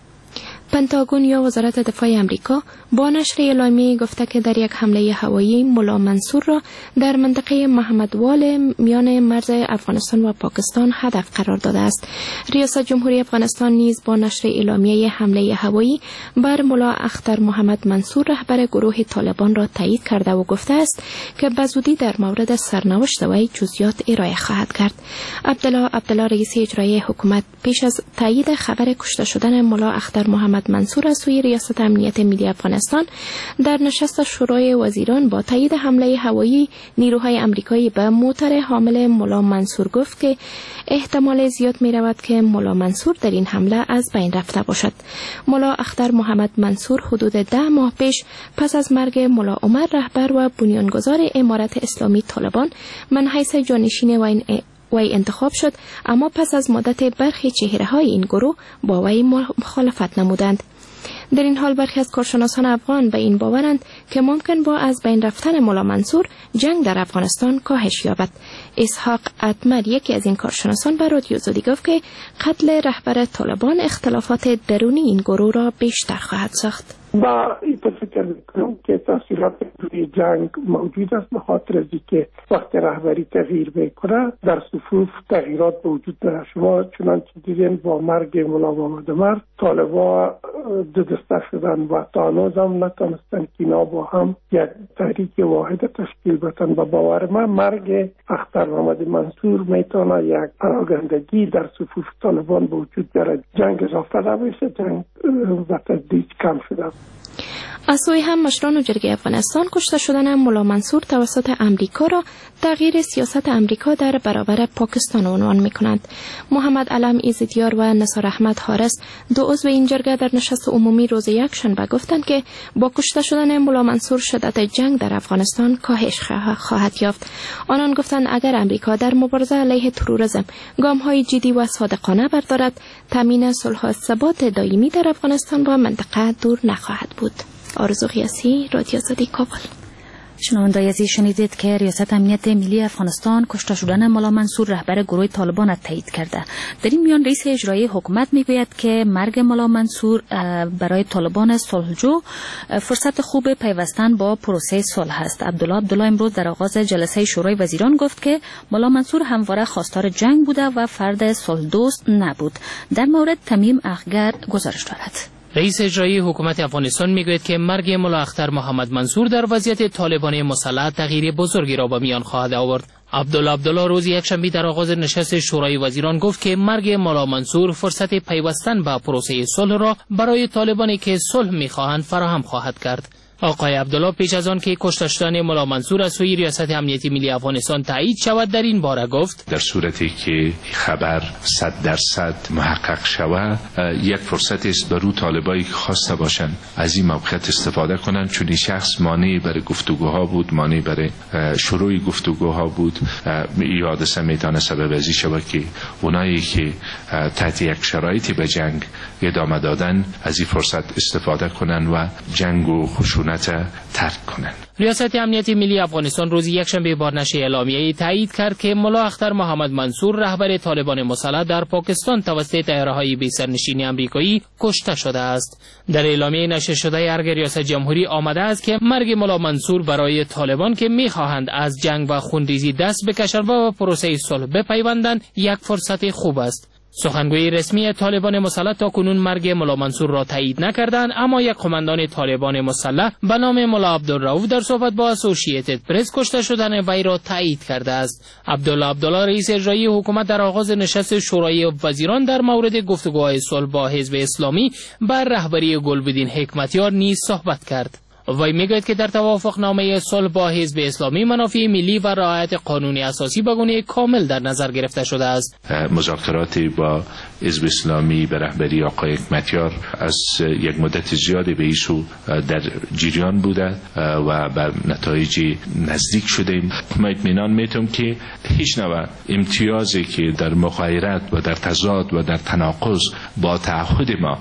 پنتاگون یا وزارت دفاع امریکا با نشر اعلامیه گفته که در یک حمله هوایی ملا منصور را در منطقه محمدوال میان مرز افغانستان و پاکستان هدف قرار داده است. ریاست جمهوری افغانستان نیز با نشر اعلامیه حمله هوایی بر ملا اختر محمد منصور رهبر گروه طالبان را تایید کرده و گفته است که بزودی در مورد سرنوشت وی جزئیات ارائه خواهد کرد. عبدالله عبدالله رئیس اجرایی حکومت پیش از تایید خبر کشته شدن ملا اختر محمد منصور از سوی ریاست امنیت ملی افغانستان در نشست شورای وزیران با تایید حمله هوایی نیروهای امریکایی به موتر حامل ملا منصور گفت که احتمال زیاد می رود که ملا منصور در این حمله از بین رفته باشد. ملا اختر محمد منصور حدود ده ماه پیش پس از مرگ ملا عمر رهبر و بنیانگذار امارت اسلامی طالبان من حیث جانشین و این وی انتخاب شد، اما پس از مدت برخی چهره های این گروه با وی مخالفت نمودند. در این حال برخی از کارشناسان افغان به این باورند که ممکن با از بین رفتن مولا منصور جنگ در افغانستان کاهش یابد. اسحاق اتمر یکی از این کارشناسان به رادیو آزادی گفت که قتل رهبر طالبان اختلافات درونی این گروه را بیشتر خواهد ساخت. با این فکر میکنم که تاثیرات روی جنگ موجود است، به خاطر از اینکه وقت رهبری تغییر میکنه در صفوف تغییرات به وجود میاد. شما چنانچه دیدین با مرگ مولا محمدمر طالبا دو دسته شدن و تا هنوز هم نتونستن که اینا با هم یک تحریک واحد تشکیل بدن. و باور من مرگ اختر محمد منصور میتونه یک پراگندگی در صفوف طالبان به وجود بیاره. جنگ اضافه نمیشه، جنگ و تدریج کم شده. از سوی هم مشران و جرگه افغانستان کشته شدن مولا منصور توسط امریکا را تغییر سیاست امریکا در برابر پاکستان عنوان می‌کنند. محمد علم ایزدیار و نثار احمد حارس دو عضو این جرگه در نشست عمومی روز یکشنبه گفتند که با کشته شدن مولا منصور شدت جنگ در افغانستان کاهش خواهد یافت. آنان گفتند اگر امریکا در مبارزه علیه تروریسم گام‌های جدی و صادقانه بردارد، تامین صلح و ثبات دائمی در افغانستان و منطقه دور نخواهد بود. آرزو قیاسی، رادیو آزادی، کابل. شنوندگان عزیز، شنیدید که ریاست امنیت ملی افغانستان کشته شدن مولا منصور رهبر گروه طالبان را تایید کرده. در این میان رئیس اجرایی حکومت میگوید که مرگ مولا منصور برای طالبان صلحجو فرصت خوب پیوستن با پروسه صلح است. عبدالله عبدالله امروز در آغاز جلسه شورای وزیران گفت که مولا منصور همواره خواستار جنگ بوده و فرد صلح دوست نبود. در مورد تمیم اخگر گزارش دارد. رئیس اجرایی حکومت افغانستان میگوید که مرگ مولا اختر محمد منصور در وضعیت طالبان مسلح تغییر بزرگی را به میان خواهد آورد. عبدالله عبدالله روز یکشنبه در آغاز نشست شورای وزیران گفت که مرگ مولا منصور فرصت پیوستن به پروسه صلح را برای طالبانی که صلح میخواهند فراهم خواهد کرد. آقای عبدالله پیش از آن که کشته شدن مولا منصور از سوی ریاست امنیت ملی افغانستان تایید شود در این باره گفت در صورتی که خبر صد درصد محقق شود یک فرصت است برای طالبایی که خواسته باشند از این موقعیت استفاده کنند، چون این شخص مانع برای گفتگوها بود، مانع برای شروع گفتگوها بود. این حادثه میتونه سبب ازی شود که اونایی که تحت یک شرایطی به جنگ ادامه دادن از این فرصت استفاده کنند و جنگ و خشونت ترک کنند. ریاست امنیت ملی افغانستان روز یکشنبه بار نشر اعلامیه‌ای تایید کرد که مولا اختر محمد منصور رهبر طالبان مسلح در پاکستان توسط طیاره‌های بی سرنشین آمریکایی کشته شده است. در اعلامیه نشر شده ارگ ریاست جمهوری آمده است که مرگ مولا منصور برای طالبان که می‌خواهند از جنگ و خونریزی دست بکشند و به پروسه صلح بپیوندند یک فرصت خوب است. سخنگوی رسمی طالبان مسلح تا کنون مرگ مولا منصور را تایید نکردند، اما یک قماندان طالبان مسلح به نام مولا عبدالرؤوف در صحبت با اسوسییتد پرس کشته شدن وی را تایید کرده است. عبدالله عبدالله رئیس اجرایی حکومت در آغاز نشست شورای وزیران در مورد گفتگوهای صلح با حزب اسلامی بر رهبری گلبدین حکمتیار نیز صحبت کرد. وی میگوید که در توافقنامه صلح با حزب اسلامی منافع ملی و رعایت قانون اساسی به گونه کامل در نظر گرفته شده است. مذاکرات با حزب اسلامی به رهبری آقای حکمتیار از یک مدت زیادی به ایسو در جریان بوده و بر نتایج نزدیک شدیم. من اطمینان میتونم که هیچ نوع امتیازی که در مغایرت و در تضاد و در تناقض با تعهد ما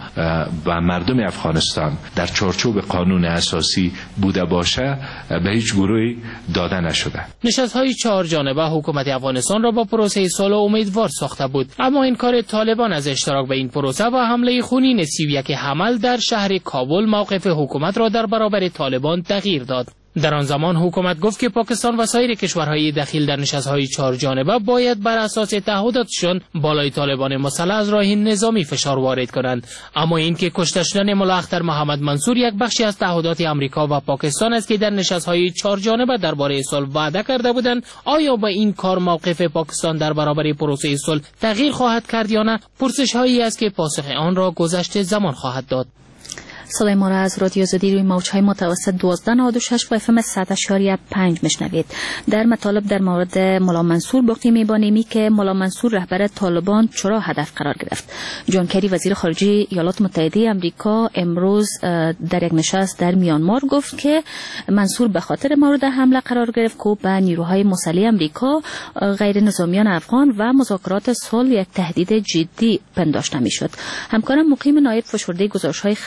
و مردم افغانستان در چارچوب قانون اساسی بوده باشه به هیچ گروهی داده نشده. نشست‌های چهار جانبه حکومت افغانستان را با پروسه صلح امیدوار ساخته بود، اما انکار طالبان از اشتراک به این پروسه و حمله خونین سی و یک حمل در شهر کابل موقف حکومت را در برابر طالبان تغییر داد. در آن زمان حکومت گفت که پاکستان و سایر کشورهای دخیل در نشست‌های چهار جانبه باید بر اساس تعهداتشان بالای طالبان مسلح از راه نظامی فشار وارد کنند، اما این که کشته شدن مولا اختر محمد منصور یک بخشی از تعهدات آمریکا و پاکستان است که در نشست‌های چهار جانبه درباره صلح وعده کرده بودند، آیا با این کار موقف پاکستان در برابر پروسه صلح تغییر خواهد کرد یا نه؟ پرسش‌هایی است که پاسخ آن را گذشته زمان خواهد داد. صدای ما را از رادیو آزادی روی موج‌های متوسط دوازده نود و شش و اف ام صد و پنج میشنوید. در مطالب در مورد مولا منصور گفتیم می‌بانیم که مولا منصور رهبر طالبان چرا هدف قرار گرفت. جان کری وزیر خارجه ایالات متحده آمریکا امروز در یک نشست در میانمار گفت که منصور به خاطر مورد حمله قرار گرفت که به نیروهای مسلح آمریکا، غیر نظامیان افغان و مذاکرات صلح یک تهدید جدی پنداشته می‌شد. همکارم مقیم نایب فشرده گزارش‌های خبرگزاری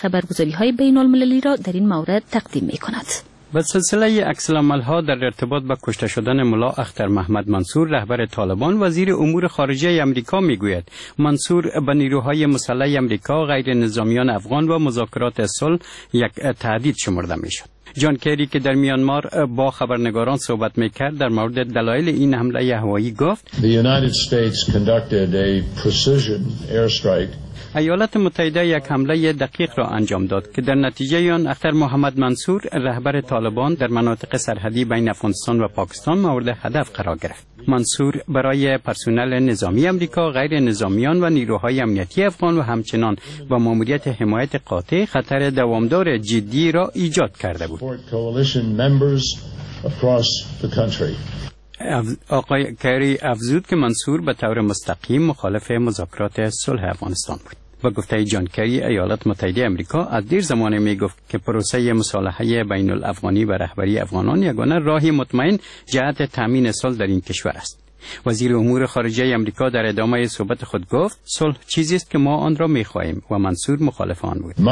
راهنمایی‌های بین‌المللی را در این مورد تقدیم می‌کند. به سلسله عکس‌العمل‌ها در ارتباط با کشته شدن ملا اختر محمد منصور رهبر طالبان، وزیر امور خارجه امریکا میگوید منصور به نیروهای مسلح امریکا، غیر نظامیان افغان و مذاکرات صلح یک تهدید شمرده میشد. جان کری که در میانمار با خبرنگاران صحبت میکرد در مورد دلایل این حمله هوایی گفت The United States conducted a precision airstrike. ایالات متحده یک حمله دقیق را انجام داد که در نتیجه آن اختر محمد منصور رهبر طالبان در مناطق سرحدی بین افغانستان و پاکستان مورد هدف قرار گرفت. منصور برای پرسنل نظامی امریکا، غیر نظامیان و نیروهای امنیتی افغان و همچنان با ماموریت حمایت قاطع خطر دوامدار جدی را ایجاد کرده بود. آقای کری افزود که منصور به طور مستقیم مخالف مذاکرات صلح افغانستان بود. با گفته جان کری، ایالات متحده امریکا از دیر زمانه می گفت که پروسه مصالحه بین الافغانی و رهبری افغانان یگانه راهی مطمئن جهت تامین صلح در این کشور است. وزیر امور خارجه امریکا در ادامه صحبت خود گفت صلح چیزی است که ما آن را می خواهیم و منصور مخالف آن بود.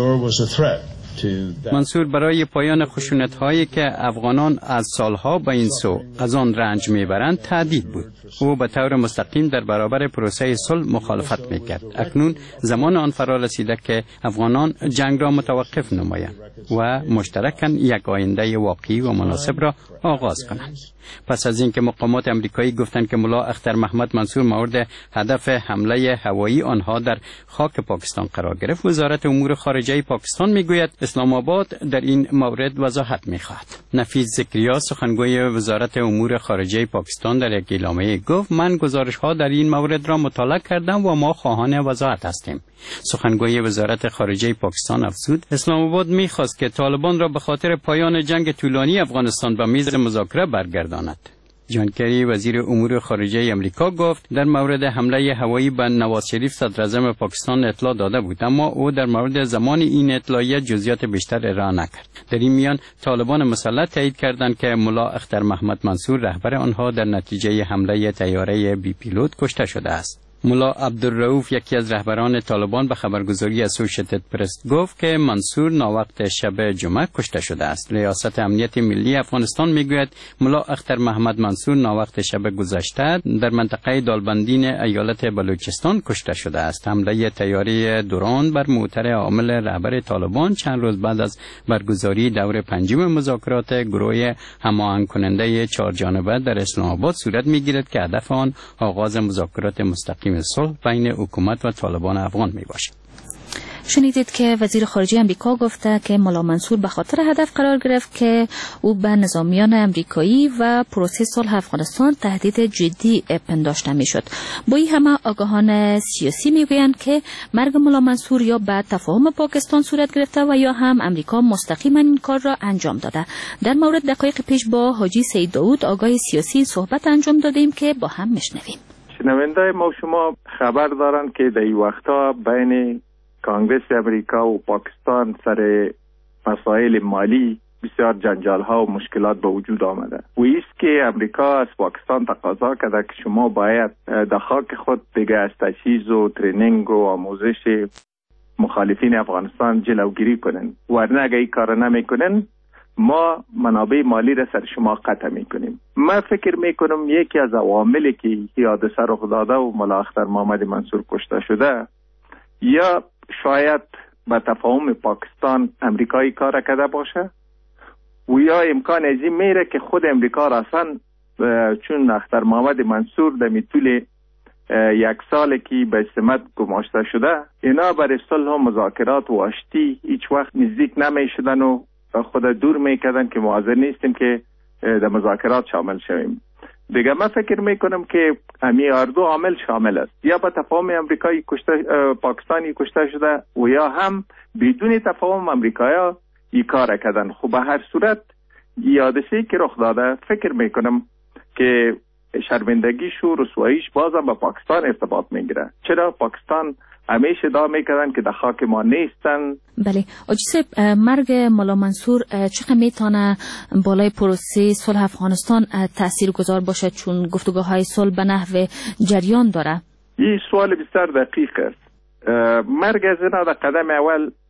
منصور برای پایان خشونت هایی که افغانان از سالها به این سو از آن رنج میبرند تهدید بود. او به طور مستقیم در برابر پروسه صلح مخالفت میکرد. اکنون زمان آن فرا رسیده که افغانان جنگ را متوقف نمایند و مشترکاً یک آینده واقعی و مناسب را آغاز کنند. پس از اینکه مقامات امریکایی گفتند که ملا اختر محمد منصور مورد هدف حمله هوایی آنها در خاک پاکستان قرار گرفت، وزارت امور خارجه پاکستان میگوید اسلام آباد در این مورد وضاحت میخواهد. نفیس زکریا، سخنگوی وزارت امور خارجه پاکستان، در یک اعلامیه گفت من گزارش ها در این مورد را مطالعه کردم و ما خواهان وضاحت هستیم. سخنگوی وزارت خارجه پاکستان افزود اسلام آباد میخواست که طالبان را به خاطر پایان جنگ طولانی افغانستان به میز مذاکره برگرداند. جان کری، وزیر امور خارجه امریکا، گفت در مورد حمله هوایی به نواز شریف صدر اعظم پاکستان اطلاع داده بود، اما او در مورد زمان این اطلاعیه جزئیات بیشتر ارائه نکرد. در این میان طالبان مسلح تایید کردند که ملا اختر محمد منصور رهبر آنها در نتیجه حمله طیاره بی پیلوت کشته شده است. ملا عبدالرؤوف، یکی از رهبران طالبان، به خبرگزاری اسوشیتد پرس گفت که منصور ناوقت شب جمعه کشته شده است. ریاست امنیت ملی افغانستان میگوید ملا اختر محمد منصور ناوقت شب گذشته در منطقه دالبندین ایالت بلوچستان کشته شده است. حمله طیاره درون بر موتر عامل رهبر طالبان چند روز بعد از برگزاری دور پنجم مذاکرات گروه هماهنگ کننده چهار جانبه در اسلام آباد صورت میگیرد که هدف آن آغاز مذاکرات مستقیم صلح بین حکومت و طالبان افغان می باشد. شنیدید که وزیر خارجه امریکا گفته که ملا منصور به خاطر هدف قرار گرفت که او به نظامیان امریکایی و پروسه صلح افغانستان تهدید جدی پنداشته میشد. با این همه آگاهان سیاسی میگویند که مرگ ملا منصور یا به تفاهم پاکستان صورت گرفته و یا هم امریکا مستقیما این کار را انجام داده. در مورد دقایق پیش با حاجی سید داود، آگاه سیاسی، صحبت انجام دادیم که با هم میشنویم. شنونده ما شما خبر دارند که در این وقتا بین کانگرس امریکا و پاکستان سر مسائل مالی بسیار جنجال ها و مشکلات به وجود آمده و ایست که امریکا از پاکستان تقاضا کرده که شما باید در خاک خود دیگه از تجهیز و ترینینگ و آموزش مخالفین افغانستان جلوگیری کنن، ورنه اگه این کار نمیکنن ما منابع مالی را سر شما قطع میکنیم. من فکر میکنم یکی از عواملی که این حادثه رخ داده و ملا اختر محمد منصور کشته شده، یا شاید به تفاهم پاکستان امریکایی کار کرده باشه و یا امکان از این میره که خود امریکا راسن چون اختر محمد منصور در طول یک سال که به سمت گماشته شده، اینا برای صلح و مذاکرات و آشتی هیچ وقت نزدیک نمی شدن و خود دور میکردن که ما حاضر نیستیم که در مذاکرات شامل شویم. دیگه من فکر میکنم که امی اردو عامل شامل است، یا با تفاهم امریکایی کشته پاکستانی کشته شده و یا هم بدون تفاهم امریکایا این کار کردن. خب به هر صورت حادثه‌ای که رخ داده فکر میکنم که شرمندگیش و رسواییش بازم به پاکستان ارتباط میگیره. چرا پاکستان همیشه ادعا میکردن که در خاک ما نیستن. بله آجی صاحب، مرگ ملا منصور چقدر میتونه بالای پروسه صلح افغانستان تأثیر گذار باشه، چون گفتگوهای های صلح به نحو جریان داره؟ این سوال بسیار دقیق است. مرگ از اینا در قدم اول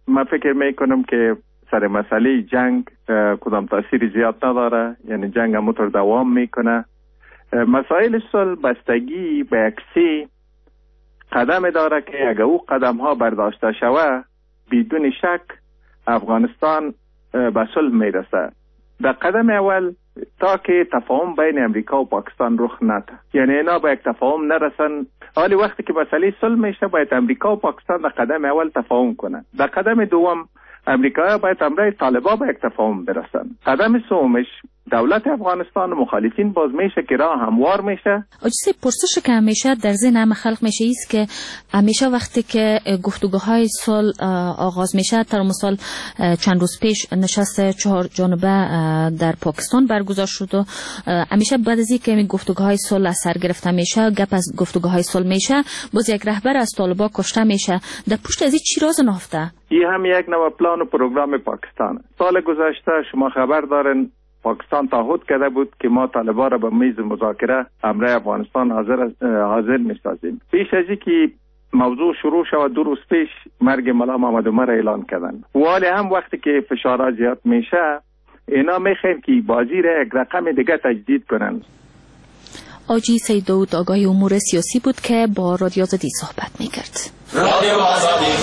من فکر میکنم که سر مسئله جنگ کدام تاثیر زیاد نداره، یعنی جنگ همونطور دوام میکنه. مسائل صلح بستگی به یک سه قدم داره که اگر او قدم ها برداشته شوه بدون شک افغانستان به صلح میرسه. در قدم اول تا که تفاهم بین امریکا و پاکستان رخ نده، یعنی اینا با یک تفاهم نرسن. حالی وقتی که مسئله صلح میشه باید امریکا و پاکستان در قدم اول تفاهم کنن. در قدم دوم امریکا باید همراه طالبان به یک تفاهم برسن. قدم سومش دولت افغانستان و مخالفین باز میشه که راه هموار میشه. آجیسی پرسش که همیشه در ذهن همه خلق میشه ایست که همیشه وقتی که گفتگوهای صلح آغاز میشه، در مثال چند روز پیش نشست چهار جانبه در پاکستان برگزار شد و همیشه بعد از اینکه گفتگوهای صلح از سر گرفته میشه، گپ از گفتگوهای صلح میشه، باز یک رهبر از طالبان کشته میشه. در پشت از این چی راز نهفته؟ این هم یک نوع پلان و پروگرام پاکستان. سال گذشته شما خبر دارین پاکستان تعهد کرده بود که ما طالبان را به میز مذاکره همراه افغانستان حاضر حاضر میسازیم. پیش از اینکه موضوع شروع شود دو روز پیش مرگ ملا محمد عمر اعلان کردن. ولی هم وقتی که فشارها زیاد میشه اینا میخواین که بازی را یک رقم دیگه تجدید کنن. آجی سید داود آگاهی امور سیاسی بود که با رادیو آزادی صحبت میکرد. رادیو آزادی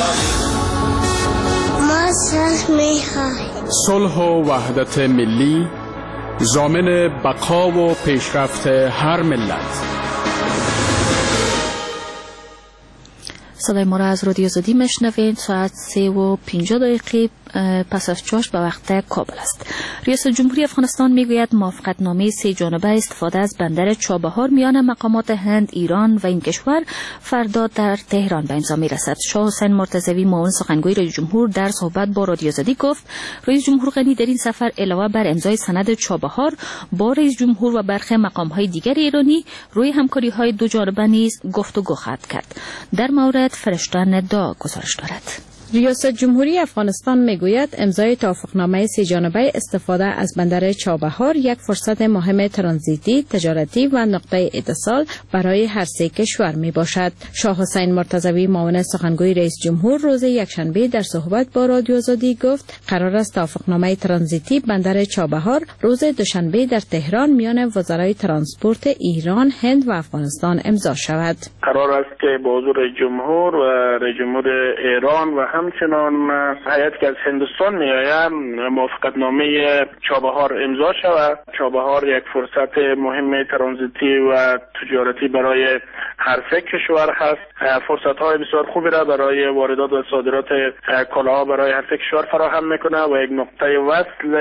ما صلح میخواهیم. صلح و وحدت ملی ضامن بقا و پیشرفت هر ملت. صدای ما را از رادیو آزادی میشنوید. ساعت سه و پنجاه دقیقه پس از چاش به وقت کابل است. ریاست جمهوری افغانستان میگوید موافقتنامه سه جانبه استفاده از بندر چابهار میان مقامات هند، ایران و این کشور فردا در تهران به امضا میرسد. شاه حسین مرتضوی معاون سخنگوی رئیس جمهور در صحبت با رادیو آزادی گفت رئیس جمهور غنی در این سفر علاوه بر امضای سند چابهار با رئیس جمهور و برخی مقام‌های دیگر ایرانی روی همکاری‌های دو جانبه نیز گفتگو خواهد کرد. در مورد فرشتن دا گزارش دارد. ریاست جمهوری افغانستان میگوید امضای توافقنامه سه جانبه استفاده از بندر چابهار یک فرصت مهم ترانزیتی، تجارتی و نقطه اتصال برای هر سه کشور می باشد. شاه حسین مرتضوی معاون سخنگوی رئیس جمهور روز یکشنبه در صحبت با رادیو آزادی گفت قرار است توافقنامه ترانزیتی بندر چابهار روز دوشنبه در تهران میان وزرای ترانسپورت ایران، هند و افغانستان امضا شود. قرار است که با حضور رئیس جمهور و رئیس جمهور ایران و همچنان هیئتی که از هندوستان میآید موافقتنامه چابهار امضا شود. چابهار یک فرصت مهم ترانزیتی و تجارتی برای هر سه کشور هست. فرصت های بسیار خوبی را برای واردات و صادرات کالاها برای هر سه کشور فراهم میکنه و یک نقطه وصل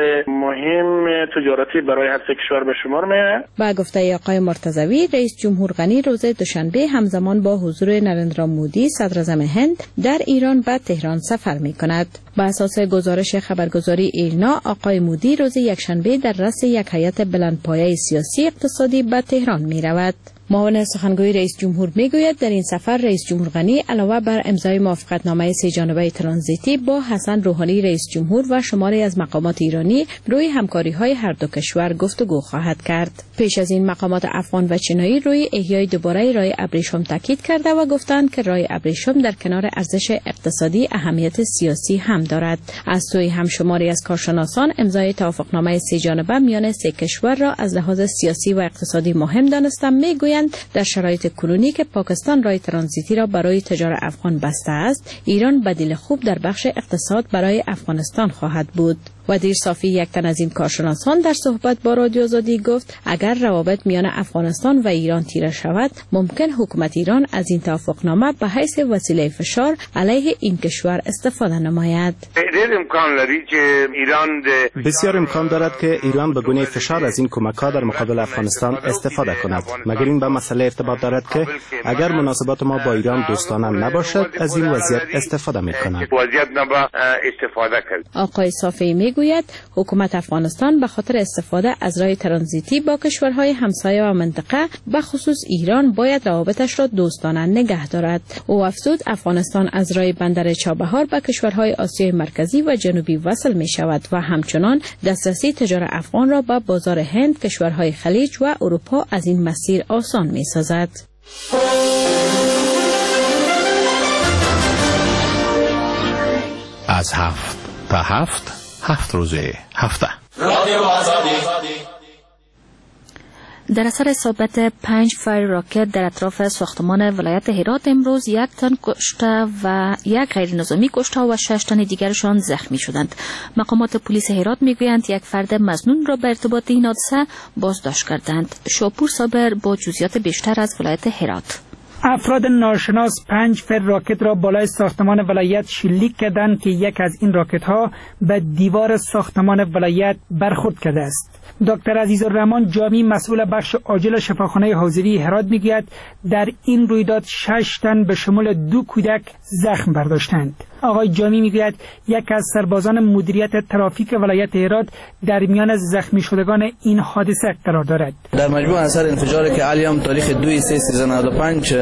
مهم تجارتی برای هر سه کشور به شمار میآید. با گفته آقای مرتضوی رئیس جمهور غنی روز دوشنبه همزمان با حضور نریندرا مودی صدر اعظم هند در ایران به تهران سفر می کند. با اساس گزارش خبرگزاری ایرنا آقای مودی روز یکشنبه در رأس یک هیئت بلندپایه سیاسی اقتصادی به تهران می رود. معاون سخنگوی رئیس جمهور میگوید در این سفر رئیس جمهور غنی علاوه بر امضای موافقتنامه سه جانبه ترانزیتی با حسن روحانی رئیس جمهور و شماری از مقامات ایرانی روی همکاری‌های هر دو کشور گفتگو خواهد کرد. پیش از این مقامات افغان و چینایی روی احیای دوباره راه ابریشم تاکید کرده و گفتند که راه ابریشم در کنار ارزش اقتصادی اهمیت سیاسی هم دارد. از سوی هم شماری از کارشناسان امضای توافقنامه سه جانبه میان سه کشور را از لحاظ سیاسی و اقتصادی مهم دانستند. میگویند در شرایط کنونی که پاکستان راه ترانزیتی را برای تجار افغان بسته است، ایران بدیل خوب در بخش اقتصاد برای افغانستان خواهد بود. وزیر صافی یک تن از این کارشناسان در صحبت با رادیو آزادی گفت اگر روابط میان افغانستان و ایران تیره شود ممکن حکومت ایران از این توافقنامه به حیث وسیله فشار علیه این کشور استفاده نماید. بسیار امکان دارد که ایران به گونه فشار از این کمک‌ها در مقابل افغانستان استفاده کند. مگر این به مسئله ارتباط دارد که اگر مناسبات ما با ایران دوستانه نباشد از این وضعیت استفاده می‌کند. آقای صافی میگوید حکومت افغانستان به خاطر استفاده از راه ترانزیتی با کشورهای همسایه و منطقه به خصوص ایران باید روابطش را دوستانه نگه دارد. او افزود افغانستان از راه بندر چابهار به کشورهای آسیای مرکزی و جنوبی وصل می شود و همچنان دسترسی تجار افغان را به بازار هند، کشورهای خلیج و اروپا از این مسیر آسان می سازد. از هفت تا هفت هفت روزه هفته. در اثر اصابت پنج فر راکت در اطراف ساختمان ولایت هرات امروز یک تن کشته و یک غیر نظامی کشته و شش تن دیگرشان زخمی شدند. مقامات پلیس هرات میگویند یک فرد مظنون را به ارتباط این حادثه بازداشت کردند. شاپور صابر با جزئیات بیشتر از ولایت هرات. افراد ناشناس پنج فر راکت را بالای ساختمان ولایت شلیک کردند که یک از این راکت ها به دیوار ساختمان ولایت برخورد کرده است. دکتر عزیزالرحمن جامی مسئول بخش عاجل شفاخانه حوزوی هرات میگوید در این رویداد شش تن به شمول دو کودک زخم برداشتند. آقای جامی میگوید یک از سربازان مدیریت ترافیک ولایت هرات در میان زخمی شدگان این حادثه قرار دارد. در مجموع اثر انفجاری که علی هم تاریخ دو سه سیزده نود و پنج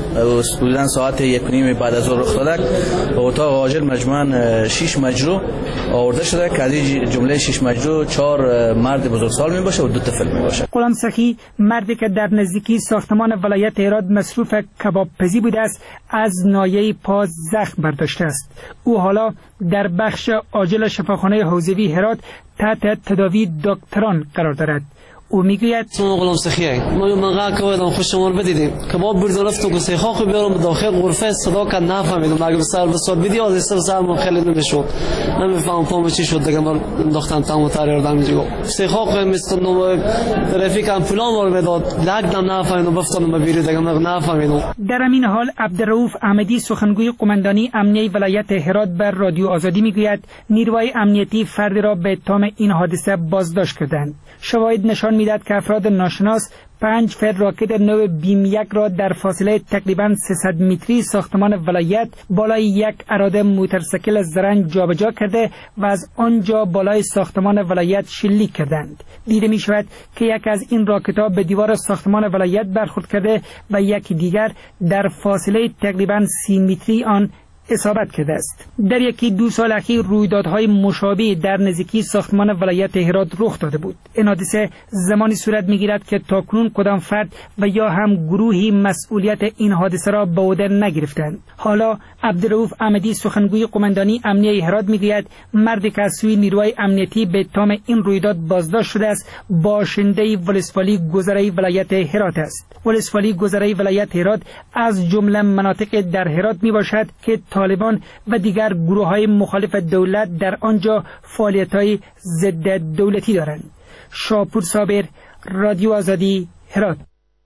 حدوداً ساعت یک و نیم بعد از ظهر رخ داده به اتاق عاجل مجموعاً شش مجروح آورده شده که از این جمله شش مجروح چهار مرد بزرگسال می باشه و دو طفل می باشه. غلام سخی مردی که در نزدیکی ساختمان ولایت هرات مصروف کباب پزی بوده است از نایه پا زخم برداشته است. او حالا در بخش عاجل شفاخانه حوزوی هرات تحت تداوی دکتران قرار دارد. او میگوید اسمم غلام سخیه ما یوم منقع کردم خوش شما رو بدیدیم کباب برد رفتم که سیخاخو بیارم داخل غرفه صدا کرد نفهمیدم اگه سر به صد بدی از سر سر خیلی نمیشد نمیفهمم پام چی شد دیگه من انداختم تمام تریار دادم اینجا سیخاخ مستنو ترافیک هم فلان مار میداد لگدم نفهمیدم گفتم ما بیرون دیگه نفهمیدم. در همین حال عبدالرؤوف احمدی سخنگوی قماندانی امنیه ولایت هرات بر رادیو آزادی میگوید نیروهای امنیتی فرد را به اتهام این حادثه بازداشت کردند. شواهد نشان میداد که افراد ناشناس پنج فر راکت نو بیم یک را در فاصله تقریبا سیصد متری ساختمان ولایت بالای یک اراده موتورسیکل زرنگ جابجا کرده و از آنجا بالای ساختمان ولایت شلیک کردند. دیده می شود که یک از این راکت ها به دیوار ساختمان ولایت برخورد کرده و یکی دیگر در فاصله تقریبا سی متری آن اصابت کرده است. در یکی دو سال اخیر رویدادهای مشابه در نزدیکی ساختمان ولایت هرات رخ داده بود. این حادثه زمانی صورت میگیرد که تاکنون کدام فرد و یا هم گروهی مسئولیت این حادثه را به عهده نگرفتند. حالا عبدالرؤوف احمدی سخنگوی قماندانی امنیه هرات میگوید مردی که از سوی نیروهای امنیتی به اتهام این رویداد بازداشت شده است باشنده ولسوالی گذره ولایت هرات است. ولسوالی گذره ولایت هرات از جمله مناطق در هرات می باشد که طالبان و دیگر گروه‌های مخالف دولت در آنجا فعالیت‌های ضد دولتی دارند. شاپور صابر، رادیو آزادی، هرات.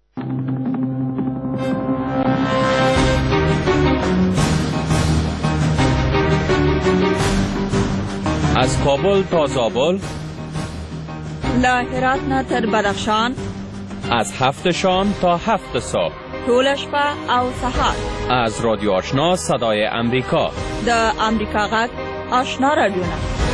از کابل تا زابل، له هرات نه تر بدخشان، از هفت شام تا هفت صبح، طول شپه او سهار، از رادیو آشنا صدای امریکا، د امریکا غږ آشنا رادیو.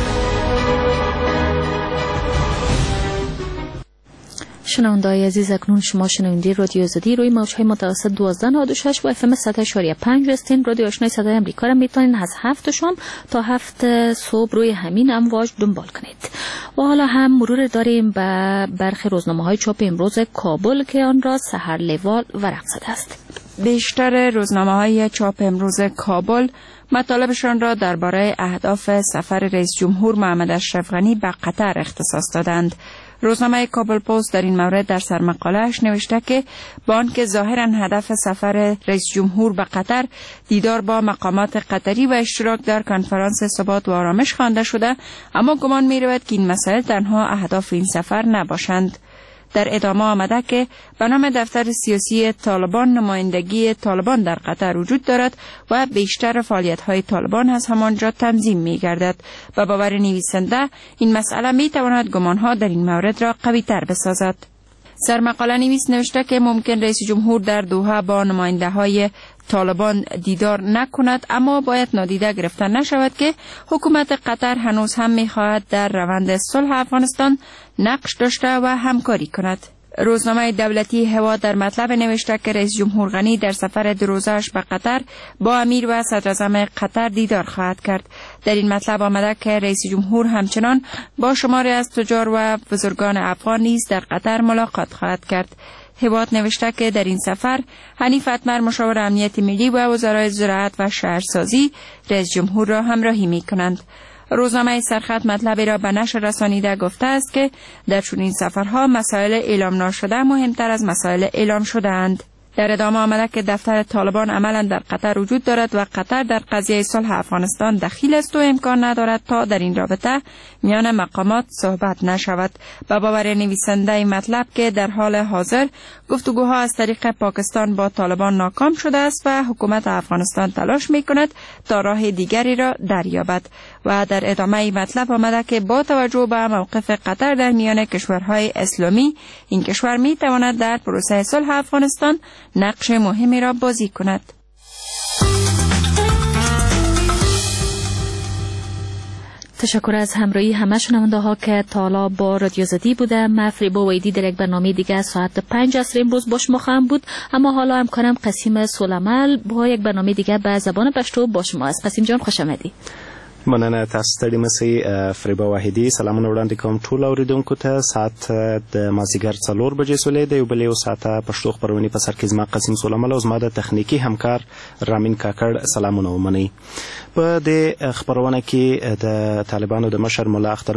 شنونده‌های عزیز، اکنون شما شنونده رادیو آزادی روی موج‌های متوسط دوازده نود و شش و اف ام صد و شش و پنج هستین. رادیو آشنای صدای امریکا را میتونید از هفت شام تا هفت صبح روی همین امواج دنبال کنید. و حالا هم مرور داریم به برخی روزنامه‌های چاپ امروز کابل که آن را سحر لیوال ورق زده است. بیشتر روزنامه‌های چاپ امروز کابل مطالبشان را درباره اهداف سفر رئیس جمهور محمد اشرف غنی به قطر اختصاص دادند. روزنامه کابل پست در این مورد در سرمقاله‌اش نوشته که با آنکه ظاهراً هدف سفر رئیس جمهور به قطر دیدار با مقامات قطری و اشتراک در کنفرانس ثبات و آرامش خوانده شده، اما گمان می‌رود که این مسائل تنها اهداف این سفر نباشند. در ادامه آمده که به نام دفتر سیاسی طالبان نمایندگی طالبان در قطر وجود دارد و بیشتر فعالیت‌های طالبان از همانجا تنظیم می‌گردد. به باور نویسنده این مسئله می‌تواند گمان‌ها در این مورد را قوی‌تر بسازد. سرمقاله نویس نوشته که ممکن رئیس جمهور در دوحه با نماینده‌های طالبان دیدار نکند، اما باید نادیده گرفته نشود که حکومت قطر هنوز هم می‌خواهد در روند صلح افغانستان نقش داشته و همکاری کند. روزنامه دولتی هوا در مطلب نوشته که رئیس جمهور غنی در سفر دو روزه‌اش به قطر با امیر و صدراعظم قطر دیدار خواهد کرد. در این مطلب آمده که رئیس جمهور همچنان با شماری از تجار و بزرگان افغان نیز در قطر ملاقات خواهد کرد. هوات نوشته که در این سفر حنیف اتمر مشاور امنیت ملی و وزرای زراعت و شهرسازی رئیس جمهور را همراهی می کنند. روزنامه سرخط مطلبی را به نشر رسانیده گفته است که در چنین سفرها مسائل اعلام ناشده مهمتر از مسائل اعلام شده اند. در ادامه آمده که دفتر طالبان عملا در قطر وجود دارد و قطر در قضیه صلح افغانستان دخیل است و امکان ندارد تا در این رابطه میان مقامات صحبت نشود. به باور نویسنده این مطلب که در حال حاضر گفتگوها از طریق پاکستان با طالبان ناکام شده است و حکومت افغانستان تلاش می کند تا راه دیگری را دریابد. و در ادامه این مطلب آمده که با توجه به موقف قطر در میان کشورهای اسلامی این کشور می تواند در پروسه صلح افغانستان نقش مهمی را بازی کند. تشکر از همراهی همه شنونده ها که تا حالا با رادیو زدی بوده. من فریبا ویدی در یک برنامه دیگه ساعت پنج عصر امروز باش مخواهم بود، اما حالا همکارم قسیم سولمل با یک برنامه دیگه به زبان پشتو با شما است. قسیم جان خوش آمدی. مننه تاسو ستړي مسئ فریبا واحدي. سلامونه وړاندې کوم ټول اوریدونکو ته. ساعت د مازدیګر څلور بجې سولې د یو بل یو ساعته پښتو خپرونې په سر کې زما قسیم سولمل او زما د تخنیکي همکار رامین کاکړ سلامونه ومنئ. په دې خپرونه کې د طالبانو د مشر ملا اختر